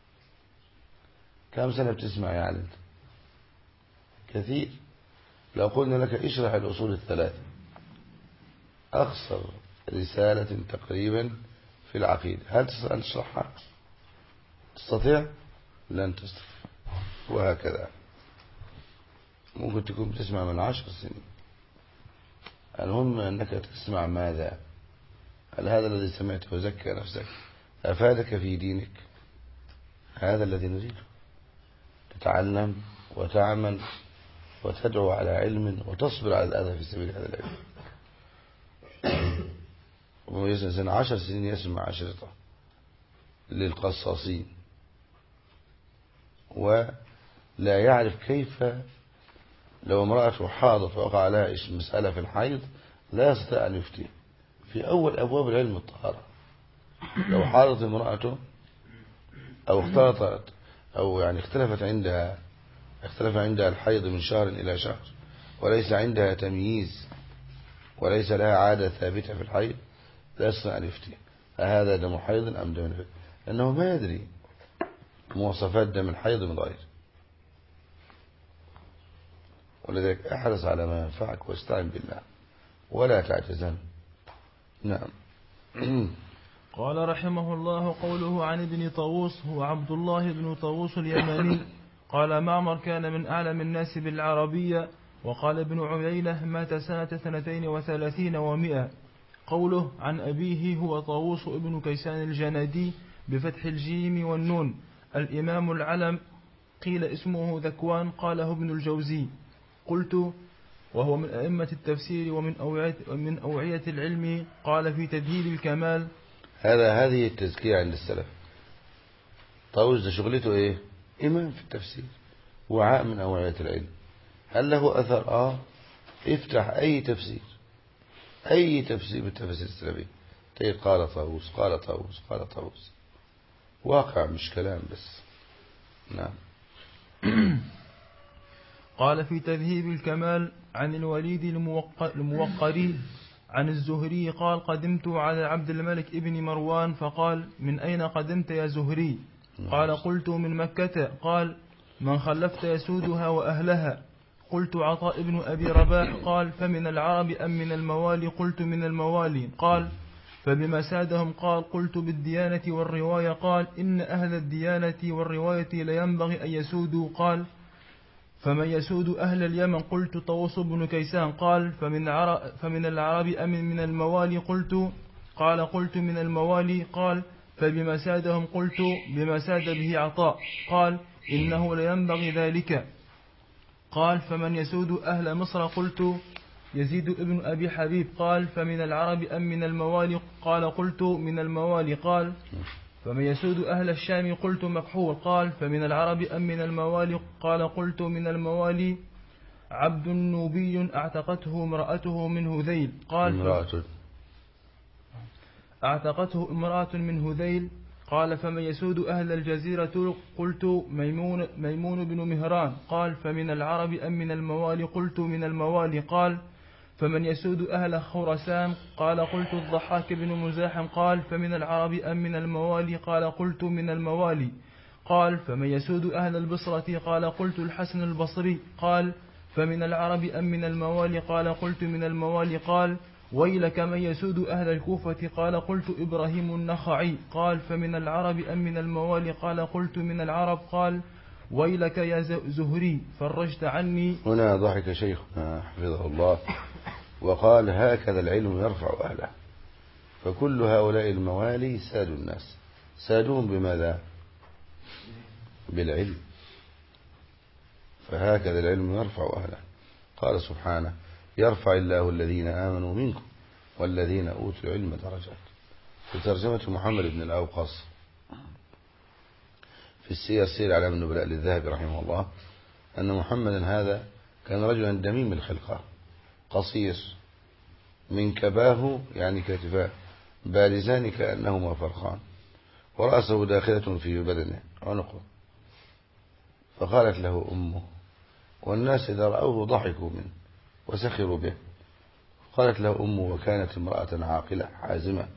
كم سنة بتسمع يا علي؟ كثير. لو قلنا لك اشرح الأصول الثلاثة، أقصر رسالة تقريبا في العقيدة، هل تستطيع أن تشرحها؟ تستطيع؟ لن تستطيع. وهكذا ممكن تكون بتسمع من عشر سنين. المهم أنك تسمع ماذا؟ هل هذا الذي سمعته وزكى نفسك أفادك في دينك؟ هذا الذي نريده. تتعلم وتعمل وتدعو على علم وتصبر على الأذى في سبيل هذا العلم. ويسنى عشر سنين يسمع أشرطة للقصاصين ولا يعرف كيف لو امرأة حاضت ووقع عليها مسألة في الحيض لا يستطيع أن يفتي في أول أبواب العلم الطهارة. لو حاضت امرأته أو اختلطت أو يعني اختلفت عندها اختلف عندها الحيض من شهر إلى شهر وليس عندها تمييز وليس لها عادة ثابتة في الحيض لا يستطيع أن يفتي هذا دم حيض أم دم نفاس، لأنه ما يدري مواصفات دم الحيض من غير. ولذلك احرص على ما ينفعك واستعن بالله ولا تعجزن. نعم. قال رحمه الله: قوله عن ابن طاووس هو عبد الله بن طاووس اليماني. قال معمر: كان من أعلم الناس بالعربية. وقال ابن عيينة: مات سنة اثنتين وثلاثين ومئة. قوله عن أبيه هو طاووس ابن كيسان الجنادي بفتح الجيم والنون، الإمام العلم. قيل اسمه ذكوان، قاله ابن الجوزي. قلت: وهو من أئمة التفسير ومن أوعية, من أوعية العلم. قال في تذهيب الكمال. هذا هذه التزكية عند السلف. طاووس ده شغلته ايه؟ إمام في التفسير، وعاء من أوعية العلم. هل له أثر؟ آه افتح أي تفسير، أي تفسير بالتفسير السلفي تقول قال طاووس قال طاووس قال طاووس، واقع مش كلام بس. نعم. قال في تذهيب الكمال عن الوليد الموقري عن الزهري قال: قدمت على عبد الملك ابن مروان فقال: من أين قدمت يا زهري؟ قال: قلت: من مكة. قال: من خلفت يسودها وأهلها؟ قلت: عطاء ابن أبي رباح. قال: فمن العرب أم من الموالي؟ قلت: من الموالي. قال: فبما سادهم؟ قال: قلت: بالديانة والرواية. قال: إن أهل الديانة والرواية لينبغي أن يسودوا. قال: فمن يسود أهل اليمن؟ قلت: طاووس بن كيسان. قال: فمن, عرب فمن العرب أم من الموالي؟ قلت قال: قلت: من الموالي. قال: فبما سادهم؟ قلت: بما ساد به عطاء. قال: إنه لينبغي ذلك. قال: فمن يسود أهل مصر؟ قلت: يزيد ابن أبي حبيب. قال: فمن العرب أم من الموالي؟ قال: قلت: من الموالي. قال: فمن يسود أهل الشام؟ قلت: مكحول. قال: فمن العرب أم من الموالي؟ قال: قلت: من الموالي. عبد نوبي اعتقته امرأته من هذيل. قال: امرأة اعتقته امرأة من هذيل. قال: فمن يسود أهل الجزيرة؟ قلت: ميمون, ميمون بن مهران. قال: فمن العرب أم من الموالي؟ قلت: من الموالي. قال: فمن يسود أهل خراسان؟ قال: قلت: الضحاك بن مزاحم. قال: فمن العرب أم من الموالي؟ قال: قلت: من الموالي. قال: فمن يسود أهل البصرة؟ قال: قلت: الحسن البصري. قال: فمن العرب أم من الموالي؟ قال: قلت: من الموالي. قال: ويلك من يسود أهل الكوفة؟ قال: قلت: إبراهيم النخعي. قال: فمن العرب أم من الموالي؟ قال: قلت: من العرب. قال: ويلك يا زهري فرجت عني. هنا ضحك شيخنا حفظه الله وقال: هكذا العلم يرفع أهله. فكل هؤلاء الموالي سادوا الناس، سادوهم بماذا؟ بالعلم. فهكذا العلم يرفع أهله. قال سبحانه: يرفع الله الذين آمنوا منكم والذين أوتوا العلم درجات. في ترجمة محمد بن الأوقص في السير سير علام النبلاء للذهبي رحمه الله أن محمدا هذا كان رجلا دميم الخلقة، قصير، من كباه يعني كتفاه بارزان كأنهما فرخان، ورأسه داخلة في بدنه عنقه. فقالت له أمه، والناس إذا رأوه ضحكوا منه وسخروا به. قالت له أمه، وكانت امرأة عاقلة حازمة،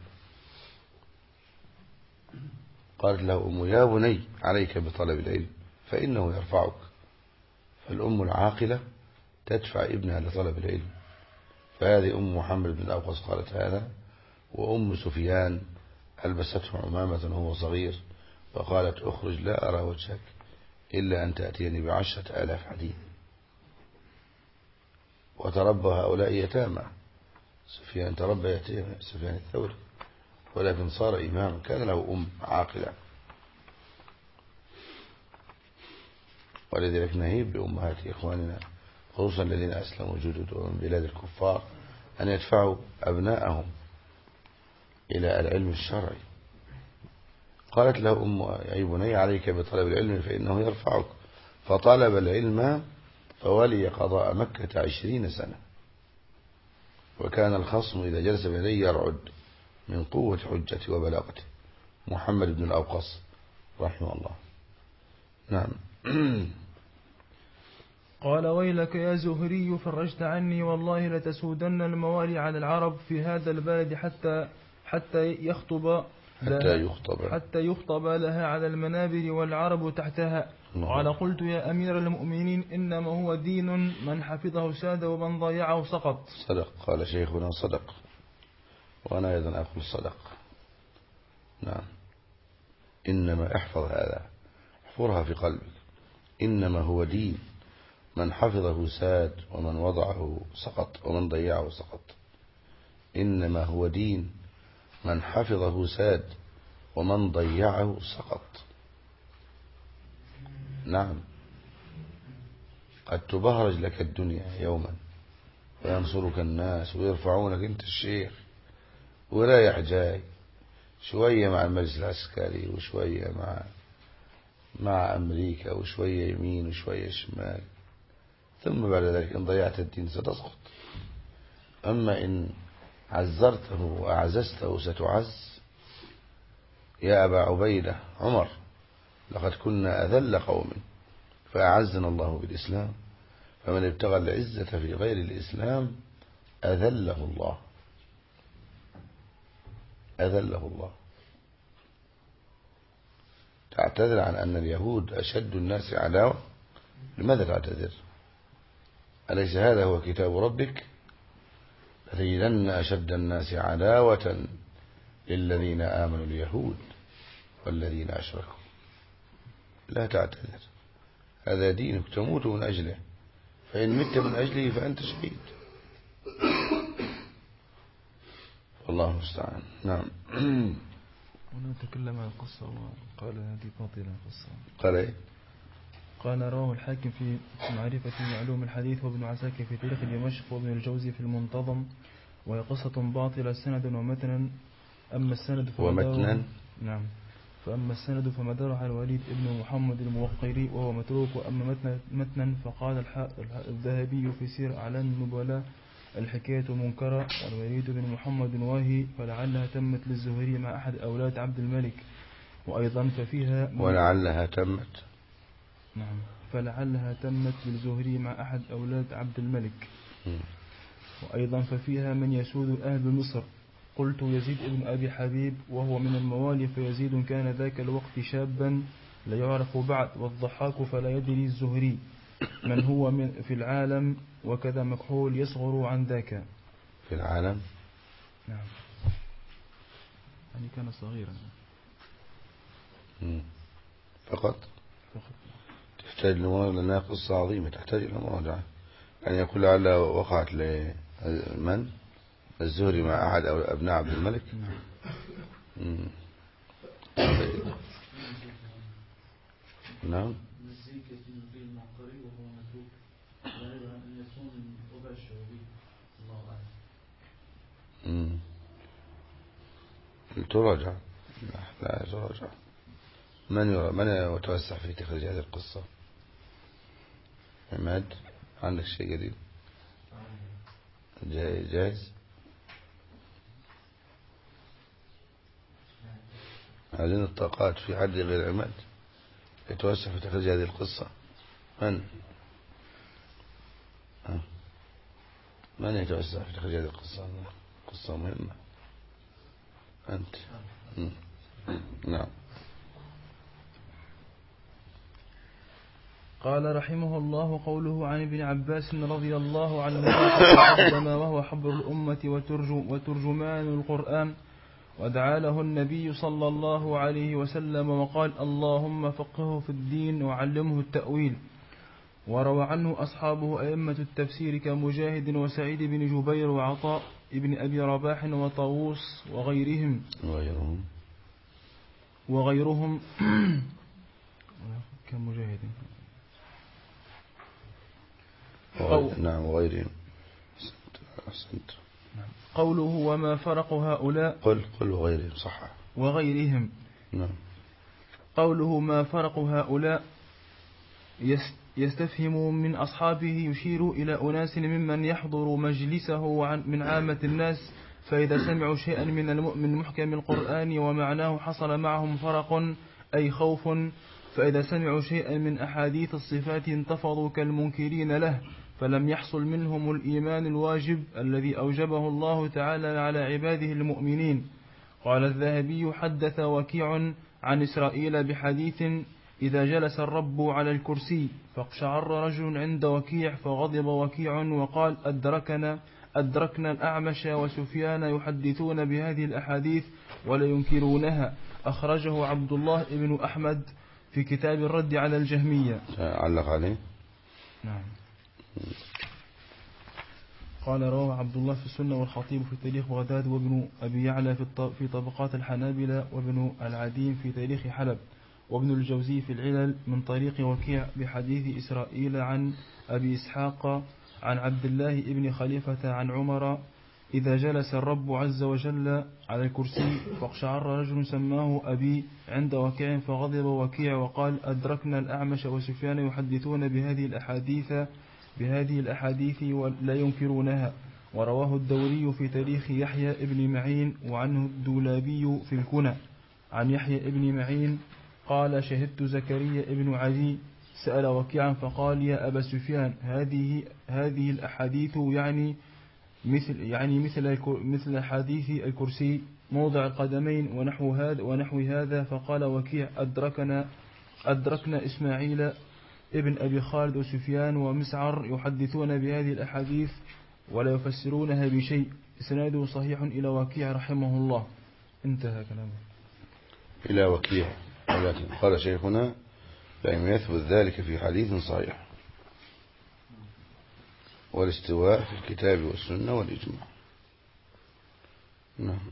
قالت له أمه: يا بني عليك بطلب العلم فإنه يرفعك. فالأم العاقلة تدفع ابنها لطلب العلم. فهذه أم محمد بن الأوقص قالت هذا. وأم سفيان ألبسته عمامة وهو صغير فقالت: اخرج لا أرى وجهك إلا أن تأتيني بعشرة آلاف حديث. وتربى هؤلاء يتامى. سفيان تربى يتيما، سفيان الثوري، ولكن صار إماما، كان له أم عاقلة. ولذلك نهيب بأمهات إخواننا خصوصا الذين أسلموا جدد من بلاد الكفار أن يدفعوا أبناءهم إلى العلم الشرعي. قالت له أم: أي بني عليك بطلب العلم فإنه يرفعك. فطلب العلم فولي قضاء مكة عشرين سنة. وكان الخصم إذا جلس بيديه يرعد من قوة حجته وبلاغته. محمد بن الأوقص رحمه الله. نعم. قال: ويلك يا زهري فرجت عني، والله لتسودن الموالي على العرب في هذا البلد حتى حتى يخطب حتى يخطب حتى يخطب لها على المنابر والعرب تحتها. قال قلت يا أمير المؤمنين إنما هو دين من حفظه ساد ومن ضيعه سقط. صدق. قال شيخنا صدق، وأنا أيضا أقول صدق. نعم، إنما احفظ هذا، احفرها في قلبك. إنما هو دين من حفظه ساد ومن وضعه سقط ومن ضيعه سقط. إنما هو دين من حفظه ساد ومن ضيعه سقط. نعم، قد تبهرج لك الدنيا يوما وينصرك الناس ويرفعونك انت الشيخ ورايح جاي، شوية مع المجلس العسكري وشوية مع مع أمريكا وشوية يمين وشوية شمال، ثم بعد ذلك إن ضيعت الدين ستسقط. أما إن عزرته وأعززته ستعز. يا أبا عبيدة عمر، لقد كنا أذل قوم فأعزنا الله بالإسلام، فمن ابتغى العزة في غير الإسلام أذله الله، أذله الله. تعتذر عن أن اليهود أشد الناس عداوة، لماذا تعتذر؟ أليس هذا هو كتاب ربك؟ لتجدن أشد الناس عداوة للذين آمنوا اليهود والذين أشركوا. لا تعتذر، هذا دينك تموت من أجله، فإن مت من أجله فأنت شهيد. الله المستعان. نعم. هنا تكلم عن القصة وقال هذه باطلة القصة. قال إيه؟ قال رواه الحاكم في معرفة معلوم الحديث وابن عساكر في تاريخ دمشق وابن الجوزي في المنتظم، وهي قصة باطلة سندا ومتنا. أما السند ومتنا نعم فأما السند فمدار على الوليد ابن محمد الموقري وهو متروك. وأما متنا, متنا فقال الذهبي في سير أعلام النبلاء الحكاية منكرة والوليد بن محمد واهي، فلعلها تمت للزهري مع أحد أولاد عبد الملك. وأيضا ففيها ولعلها تمت نعم فلعلها تمت للزهري مع أحد أولاد عبد الملك. وأيضا ففيها من يسود أهل مصر. قلت يزيد ابن أبي حبيب وهو من الموالي، فيزيد كان ذاك الوقت شابا لا يعرف بعد، والضحاك فلا يدري الزهري من هو من في العالم، وكذا مكحول يصغر عن ذاك في العالم. نعم يعني كان صغيرا فقط فقط تحتاج لمراجعة، لأنها قصة عظيمة تحتاج إلى مراجعة. يعني يقول لعلها وقعت لمن؟ الزهري مع أحد أبناء عبد الملك. نعم. نعم. تراجع. لا تراجع. من يرى من يتوسع في تخريج هذه القصة؟ عماد، عندك شيء جديد جاهز؟ عايزين الطاقات. في حد غير عماد يتوسع في تخريج هذه القصة؟ من ها؟ من يتوسع في تخريج هذه القصة؟ قصة مهمة. أنت. نعم. قال رحمه الله قوله عن ابن عباس رضي الله عنه قدم وهو حبر الأمة وترجمان القرآن، ودعا له النبي صلى الله عليه وسلم وقال اللهم فقهه في الدين وعلمه التأويل. وروى عنه أصحابه أئمة التفسير كمجاهد وسعيد بن جبير وعطاء ابن أبي رباح وطاووس وغيرهم وغيرهم وغيرهم كمجاهد نعم وغيرهم. قوله وما فرق هؤلاء قل قل وغيرهم صح وغيرهم. نعم. قوله ما فرق هؤلاء يستفهم من أصحابه يشير إلى أناس ممن يحضر مجلسه من عامة الناس، فإذا سمعوا شيئا من محكم القرآن ومعناه حصل معهم فرق أي خوف، فإذا سمعوا شيئا من أحاديث الصفات انتفضوا كالمنكرين له، فلم يحصل منهم الإيمان الواجب الذي أوجبه الله تعالى على عباده المؤمنين. قال الذهبي حدث وكيع عن إسرائيل بحديث إذا جلس الرب على الكرسي فاقشعر رجل عند وكيع فغضب وكيع وقال أدركنا أدركنا الأعمش وسفيان يحدثون بهذه الأحاديث ولا ينكرونها. أخرجه عبد الله بن أحمد في كتاب الرد على الجهمية. علق عليه. نعم. قال رواه عبد الله في السنة والخطيب في تاريخ بغداد وابن أبي يعلى في طبقات الحنابلة وابن العديم في تاريخ حلب وابن الجوزي في العلل من طريق وكيع بحديث إسرائيل عن أبي إسحاق عن عبد الله ابن خليفة عن عمر إذا جلس الرب عز وجل على الكرسي فاقشعر رجل سماه أبي عند وكيع فغضب وكيع وقال أدركنا الأعمش وسفيان يحدثون بهذه الأحاديث بهذه الأحاديث ولا ينكرونها. ورواه الدوري في تاريخ يحيى ابن معين وعنه الدولابي في الكنى عن يحيى ابن معين قال شهدت زكريا ابن عدي سأل وكيعا فقال يا أبا سفيان هذه هذه الأحاديث يعني مثل يعني مثل مثل حديث الكرسي موضع القدمين ونحو هذا ونحو هذا. فقال وكيع أدركنا أدركنا إسماعيل ابن أبي خالد وسفيان ومسعر يحدثون بهذه الأحاديث ولا يفسرونها بشيء. إسناده صحيح إلى وكيع رحمه الله. انتهى كلامه. إلى وكيع، ولكن قال شيخنا لم يثبت ذلك في حديث صحيح. والاستواء في الكتاب والسنة والإجماع. نعم.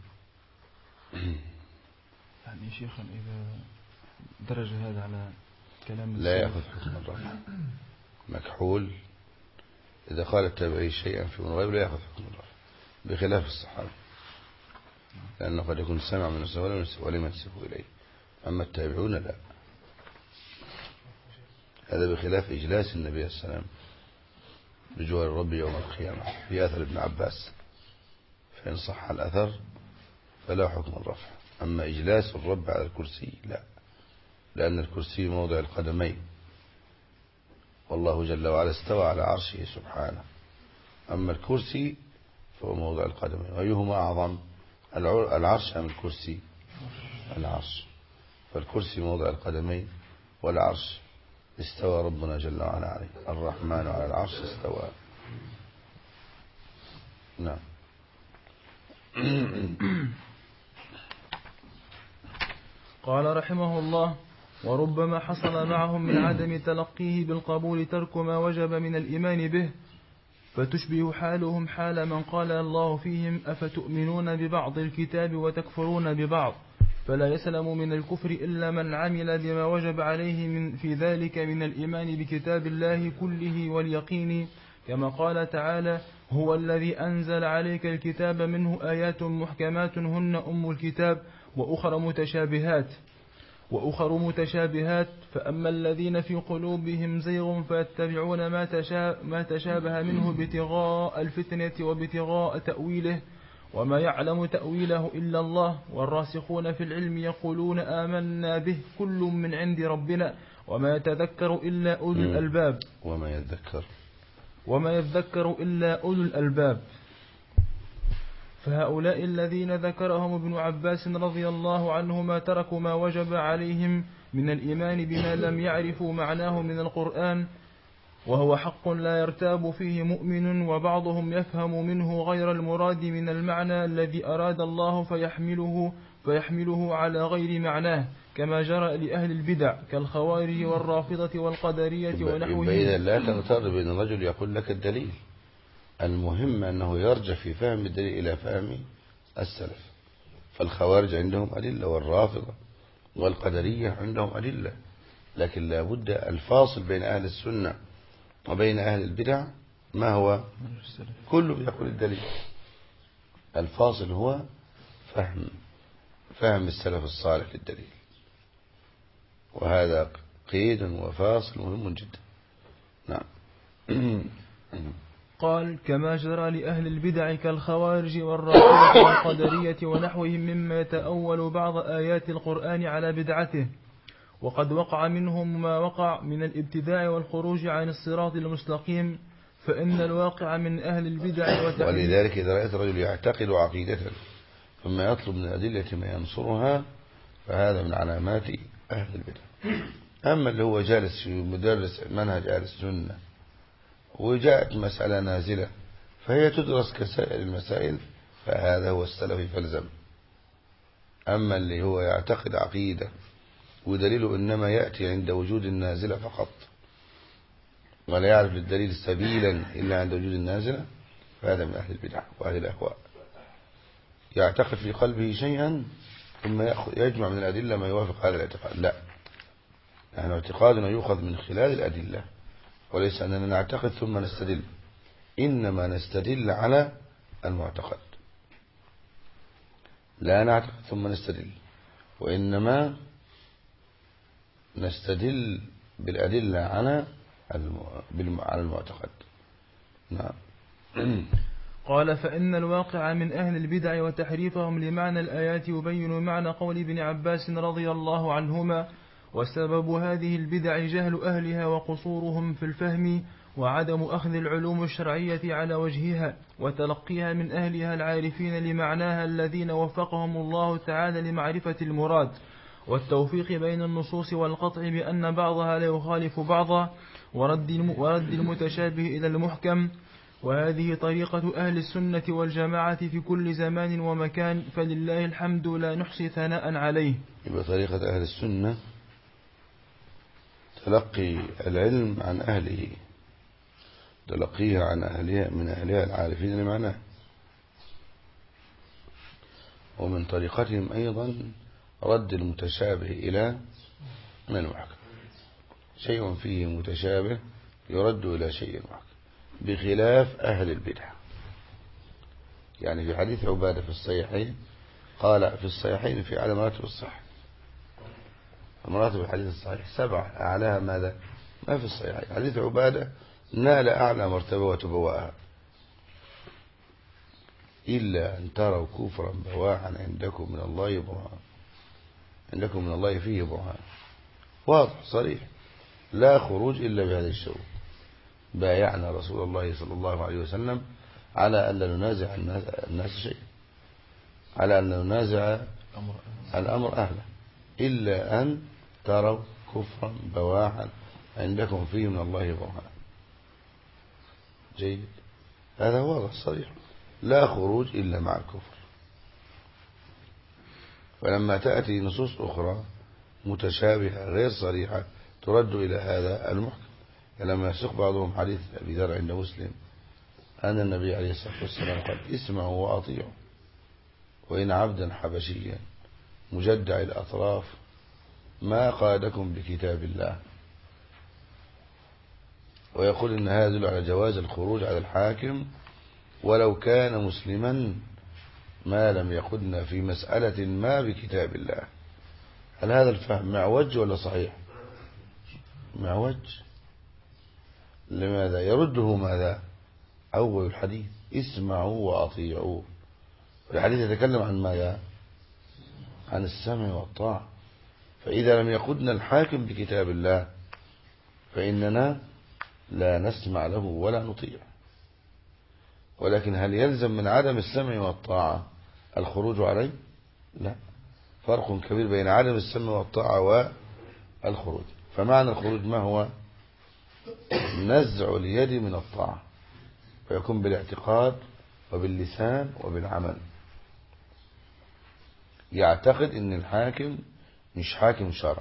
يعني شيخا إذا درج هذا على كلام لا يأخذ حكم الرفع. مكحول إذا قال التابعي شيئا في من غيب لا يأخذ حكم الرفع بخلاف الصحابة، لأنه قد يكون سمع من الصحابة ولم ينسبه إليه. أما التابعون لا. هذا بخلاف إجلاس النبي صلى الله عليه وسلم بجوار الرب يوم القيامة في أثر ابن عباس، فإن صح الأثر فلا حكم الرفع. أما إجلاس الرب على الكرسي لا، لأن الكرسي موضع القدمين، والله جل وعلا استوى على عرشه سبحانه. أما الكرسي فهو موضع القدمين. وأيهما أعظم، العرش أم الكرسي؟ العرش. فالكرسي موضع القدمين والعرش استوى ربنا جل وعلا عليه. الرحمن على العرش استوى. نعم. قال رحمه الله وربما حصل معهم من عدم تلقيه بالقبول ترك ما وجب من الإيمان به، فتشبه حالهم حال من قال الله فيهم أفتؤمنون ببعض الكتاب وتكفرون ببعض، فلا يسلم من الكفر إلا من عمل بما وجب عليه من في ذلك من الإيمان بكتاب الله كله واليقين، كما قال تعالى هو الذي أنزل عليك الكتاب منه آيات محكمات هن أم الكتاب وأخر متشابهات وأخر متشابهات فأما الذين في قلوبهم زيغ فيتبعون ما تشابه منه ابتغاء الفتنة وابتغاء تأويله وما يعلم تأويله إلا الله والراسخون في العلم يقولون آمنا به كل من عند ربنا وما يتذكر إلا أولو الألباب وما يذكر وما يذكر إلا أولو الألباب. فهؤلاء الذين ذكرهم ابن عباس رضي الله عنهما تركوا ما وجب عليهم من الإيمان بما لم يعرفوا معناه من القرآن، وهو حق لا يرتاب فيه مؤمن، وبعضهم يفهم منه غير المراد من المعنى الذي أراد الله فيحمله, فيحمله على غير معناه، كما جرى لأهل البدع كالخوارج والرافضة والقدرية ونحوهم. إذا لا تغتر بأن الرجل يقول لك الدليل، المهم أنه يرجع في فهم الدليل إلى فهم السلف. فالخوارج عندهم أدلة والرافضة والقدرية عندهم أدلة، لكن لا بد الفاصل بين أهل السنة وبين أهل البدع ما هو؟ كله يقول الدليل. الفاصل هو فهم فهم السلف الصالح للدليل، وهذا قيد وفاصل مهم جدا. نعم. قال كما جرى لأهل البدع كالخوارج والرافضة والقدرية ونحوهم مما يتأول بعض آيات القرآن على بدعته، وقد وقع منهم ما وقع من الابتداع والخروج عن الصراط المستقيم، فإن الواقع من أهل البدع ولذلك إذا رأيت رجل يعتقد عقيدة ثم يطلب من الأدلة ما ينصرها، فهذا من علامات أهل البدع. أما اللي هو جالس في مدرس منهج أهل السنة وجاءت مسألة نازلة فهي تدرس كسائر المسائل، فهذا هو السلفي فالزم. أما اللي هو يعتقد عقيدة ودليله إنما يأتي عند وجود النازلة فقط، ولا يعرف للدليل سبيلا إلا عند وجود النازلة، فهذا من أهل البدع وأهل الأهواء. يعتقد في قلبه شيئا ثم يجمع من الأدلة ما يوافق هذا الاعتقاد، لا، يعني اعتقادنا يؤخذ من خلال الأدلة، وليس أننا نعتقد ثم نستدل، إنما نستدل على المعتقد، لا نعتقد ثم نستدل، وإنما نستدل بالأدلة على على المعتقد. نعم. قال فإن الواقع من أهل البدع وتحريفهم لمعنى الآيات يبين معنى قول ابن عباس رضي الله عنهما: وسبب هذه البدع جهل أهلها وقصورهم في الفهم وعدم أخذ العلوم الشرعية على وجهها وتلقيها من أهلها العارفين لمعناها الذين وفقهم الله تعالى لمعرفة المراد، والتوفيق بين النصوص والقطع بأن بعضها لا يخالف بعضا، ورد المتشابه إلى المحكم. وهذه طريقة أهل السنة والجماعة في كل زمان ومكان، فلله الحمد لا نحصي ثناء عليه. يبقى طريقة أهل السنة تلقي العلم عن أهله، تلقيها عن أهلها من أهلها العارفين لمعناه. ومن طريقتهم أيضا رد المتشابه إلى من المحكم، شيء فيه متشابه يرد إلى شيء محكم، بخلاف أهل البدع. يعني في حديث عبادة في الصحيحين قال في الصحيحين في أعلى مراتب الصحة، مراتب الحديث الصحيح سبع، أعلاها ماذا؟ ما في الصحيحين. حديث عبادة نال أعلى مرتبة وتبوأها: إلا أن تروا كفرا بواحا عندكم من الله برهان، عندكم من الله فيه برهان. واضح صريح، لا خروج إلا بهذا الشروط. بايعنا رسول الله صلى الله عليه وسلم على أن لا ننازع الناس شيء، على أن ننازع الأمر أهله، إلا أن تروا كفرا بواحا عندكم فيه من الله برهان. جيد، هذا واضح صريح، لا خروج إلا مع الكفر. فلما تأتي نصوص أخرى متشابهة غير صريحة ترد إلى هذا المحكم. لما يسوق بعضهم حديث أبي ذر عند مسلم أن النبي عليه الصلاة والسلام قال: اسمعوا وأطيعوا، وإن عبدا حبشيا مجدع الأطراف ما قادكم بكتاب الله. ويقول إن هذا يدل على جواز الخروج على الحاكم ولو كان مسلما ما لم يقدنا في مسألة ما بكتاب الله. هل هذا الفهم معوج ولا صحيح؟ معوج. لماذا؟ يرده ماذا؟ أول الحديث: اسمعوا وأطيعوا. الحديث يتكلم عن ماذا؟ عن السمع والطاعة. فإذا لم يقدنا الحاكم بكتاب الله فإننا لا نسمع له ولا نطيع. ولكن هل يلزم من عدم السمع والطاعة الخروج عليه؟ لا، فرق كبير بين عدم السمع والطاعة والخروج. فمعنى الخروج ما هو؟ نزع اليد من الطاعة، ويكون بالاعتقاد وباللسان وبالعمل. يعتقد ان الحاكم مش حاكم شرع،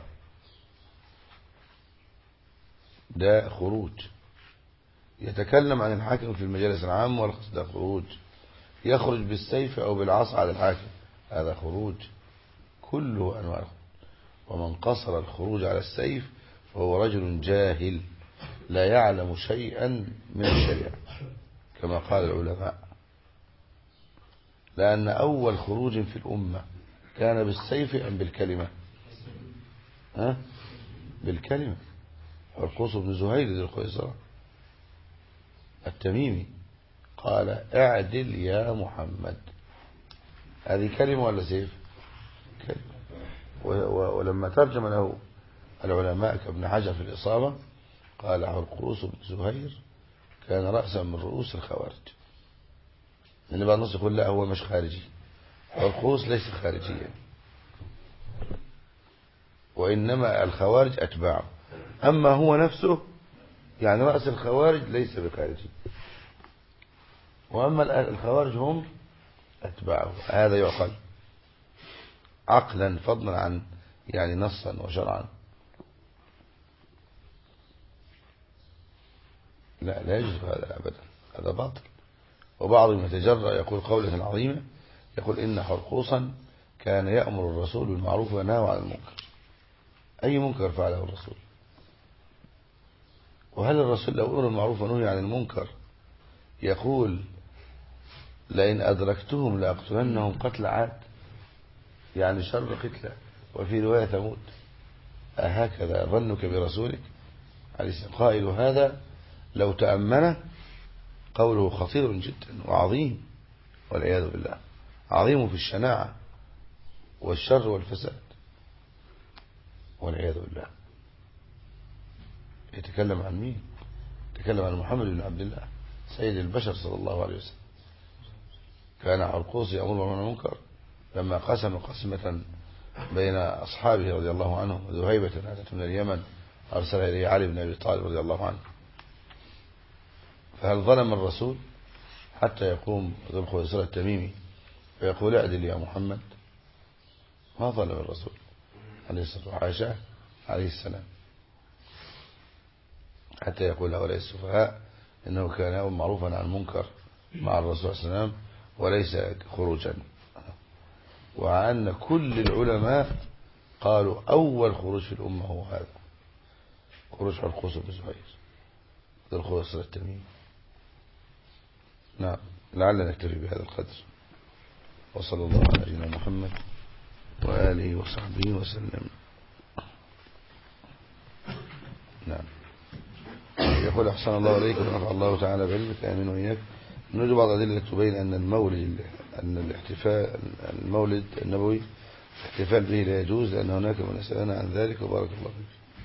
ده خروج. يتكلم عن الحاكم في المجالس العامة والخاصة، ده خروج. يخرج بالسيف أو بالعصا على الحاكم، هذا خروج. كله أنواع الخروج. ومن قصر الخروج على السيف فهو رجل جاهل لا يعلم شيئا من الشريعة كما قال العلماء. لأن أول خروج في الأمة كان بالسيف أم بالكلمة؟ ها؟ بالكلمة. حرقوس بن زهير ذي الخيزرة التميمي قال: اعدل يا محمد. هذه كلمة ولا سيف؟ كلمة. ولما ترجم له العلماء كابن حجر في الإصابة قال: حرقوس بن زهير كان رأسا من رؤوس الخوارج. لأن بعض الناس يقول لا هو مش خارجي، حرقوس ليس خارجيا، وإنما الخوارج أتباعه. أما هو نفسه يعني رأس الخوارج ليس بخارجي، وأما الخوارج هم أتباعه. هذا يعقل عقلا فضلا عن يعني نصا وشرعا. لا لا يجوز هذا أبدا، هذا باطل. وبعضهم يتجرأ يقول قولة عظيمة، يقول إن حرقوسا كان يأمر الرسول بالمعروف وينهى عن المنكر. أي منكر فعله الرسول؟ وهل الرسول لو أمر بالمعروف ونهي عن المنكر يقول لئن أدركتهم لأقتلنهم قتل عاد، يعني شر قتلة، وفي رواية ثمود؟ أهكذا ظنك برسولك عليه السلام؟ قائل هذا لو تأمنه قوله خطير جدا وعظيم، والعياذ بالله، عظيم في الشناعة والشر والفساد، والعياذ بالله. يتكلم عن مين؟ يتكلم عن محمد بن عبد الله سيد البشر صلى الله عليه وسلم. كان حرقوس يأمر بالمعروف والنهي عن المنكر لما قسم قسمة بين أصحابه رضي الله عنهم، ذهيبة أتت من اليمن أرسل إليه علي بن أبي طالب رضي الله عنه. فهل ظلم الرسول حتى يقوم ذو الخويصرة التميمي ويقول اعدل يا محمد؟ ما ظلم الرسول عليه الصلاة والسلام عليه السلام حتى يقول هؤلاء السفهاء إنه كان يأمر معروفا عن المنكر مع الرسول صلى الله عليه وسلم وليس خروجا. وأن كل العلماء قالوا أول خروج في الأمة هو هذا، خروج حرقوس بن زهير ذو الخويصرة التميمي. نعم، لعلنا نكتفي بهذا القدر، وصلى الله على نبينا محمد وآله وصحبه وسلم. نعم. يقول أحسن الله إليك ونفع الله تعالى بعلمك، آمين وإياك. نريد بعض أدلة تبين أن المولد أن الاحتفال المولد النبوي الاحتفال به لا يجوز، لأن هناك من يسألنا عن ذلك، وبارك الله فيك.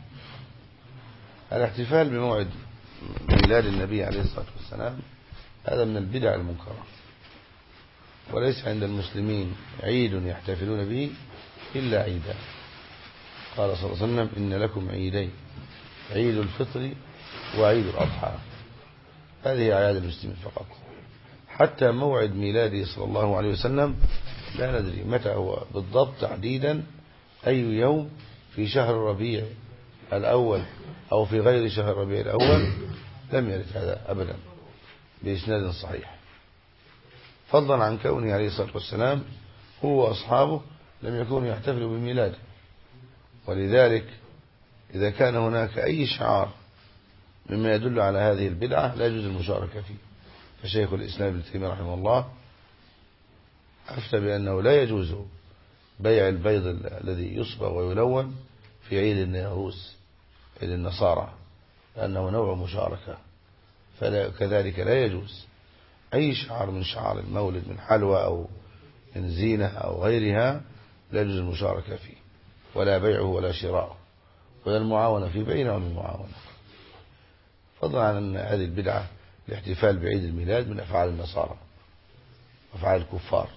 الاحتفال بموعد ميلاد النبي عليه الصلاة والسلام هذا من البدع المنكرة، وليس عند المسلمين عيد يحتفلون به إلا عيدا. قال صلى الله عليه وسلم إن لكم عيدين، عيد الفطر وعيد الأضحى. هذه أعياد المسلمين فقط. حتى موعد ميلاده صلى الله عليه وسلم لا ندري متى هو بالضبط تحديدا، أي يوم في شهر ربيع الأول أو في غير شهر ربيع الأول، لم يرد هذا أبدا بإسناد صحيح، فضلا عن كونه عليه الصلاة والسلام هو وأصحابه لم يكونوا يحتفلوا بميلاده. ولذلك إذا كان هناك أي شعار مما يدل على هذه البدعة لا يجوز المشاركة فيه. فشيخ الإسلام ابن تيمية رحمه الله أفتى بأنه لا يجوز بيع البيض الذي يصبغ ويلون في عيد النيروز، عيد النصارى، لأنه نوع مشاركة. فكذلك لا يجوز أي شعار من شعار المولد من حلوى أو من زينة أو غيرها، لا يجوز المشاركة فيه ولا بيعه ولا شراءه ولا المعاونة في بينه ولا المعاونة. فضلا عن أن هذه البدعة الاحتفال بعيد الميلاد من أفعال النصارى وأفعال الكفار.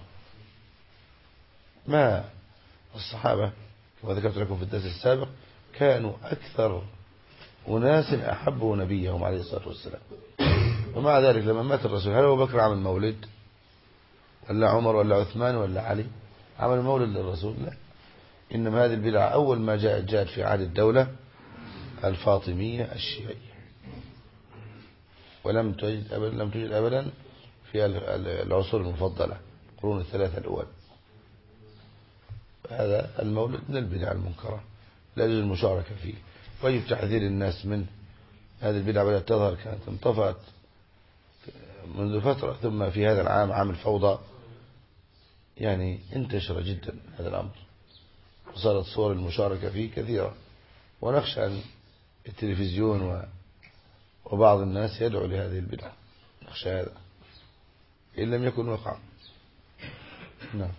ما الصحابة كما ذكرت لكم في الدرس السابق كانوا أكثر أناس أحبوا نبيهم عليه الصلاة والسلام، ومع ذلك لما مات الرسول هل أبو بكر عمل مولد ولا عمر ولا عثمان ولا علي عمل مولد للرسول؟ لا. إنما هذه البدعة أول ما جاءت جاءت في عهد الدولة الفاطمية الشيعية، ولم تجد أبدا لم تجد أبدا في العصور المفضلة القرون الثلاثة الأول. هذا المولد من البدع المنكرة لا يجوز المشاركة فيه، ويجب تحذير الناس منه. هذه البدعة بدأت تظهر، كانت انطفأت منذ فترة، ثم في هذا العام عام الفوضى يعني انتشر جدا هذا الأمر، وصارت صور المشاركة فيه كثيرة، ونخشى أن التلفزيون وبعض الناس يدعو لهذه البدعة، نخشى هذا إن لم يكن وقع. نعم.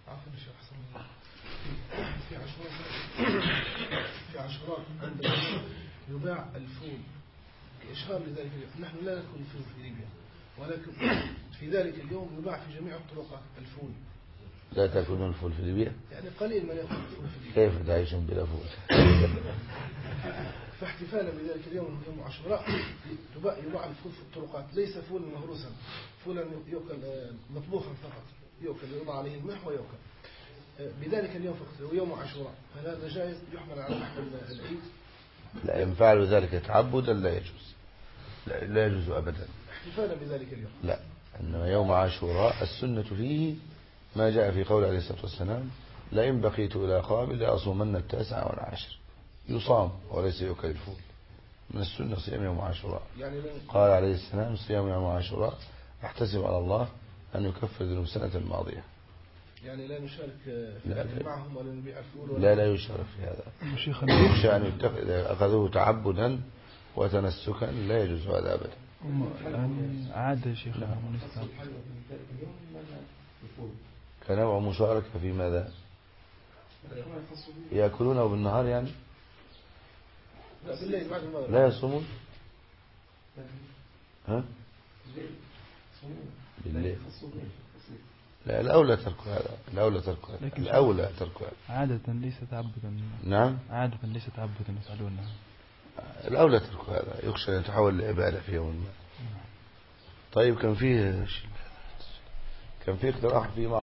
في عشرات في عشرات عندما يباع الفول كإشهار لذلك اليوم. نحن لا نكون في ليبيا، ولكن في ذلك اليوم يباع في جميع الطرقات الفول لا تأكلون الفول في ليبيا؟ يعني قليل من يأكل الفول في ليبيا. كيف تعيشون بلا فول؟ فاحتفالا بذلك اليوم يوم عاشوراء يباع الفول في الطرقات، ليس فولا مهروسا، فولا يؤكل مطبوخا فقط، يؤكل يوضع عليه الملح ويؤكل بذلك اليوم فقط ويوم عاشوراء. هل هذا جائز يحمل على لحم العيد؟ لا، إن فعلوا ذلك تعبدا لا يجوز، لا, لا يجوز أبدا احتفالا بذلك اليوم. لا، إنما يوم عاشوراء السنة فيه ما جاء في قول عليه الصلاة والسلام: لئن بقيت إلى قابل لأصومن التاسع والعاشر. يصام وليس يؤكل الفول. من السنة صيام يوم عاشوراء. يعني قال عليه السلام: صيام يوم عاشوراء أحتسب على الله أن يكفر ذنوب السنة الماضية. يعني لا نشارك في الأكل معهم ولا نبيع الفول ولا لا لا يشارك في هذا. يخشى أن يتخذ أخذوه تعبدا وتنسكا، لا يجوز هذا أبدا. يعني عادة يا شيخ. كنوع مشاركة في ماذا؟ يأكلونه بالنهار يعني؟ لا بالليل بعد المغرب. لا يصومون؟ ها؟ بالليل. لا، الأولى ترك هذا، الأولى ترك هذا، الأولى ترك هذا. عادة ليس تعبدا. نعم. عادة ليس تعبدا يفعلونها. الأولى ترك هذا، يخشى أن يتحول لعبادة في يوم ما. طيب كان فيه كان فيه اقتراح في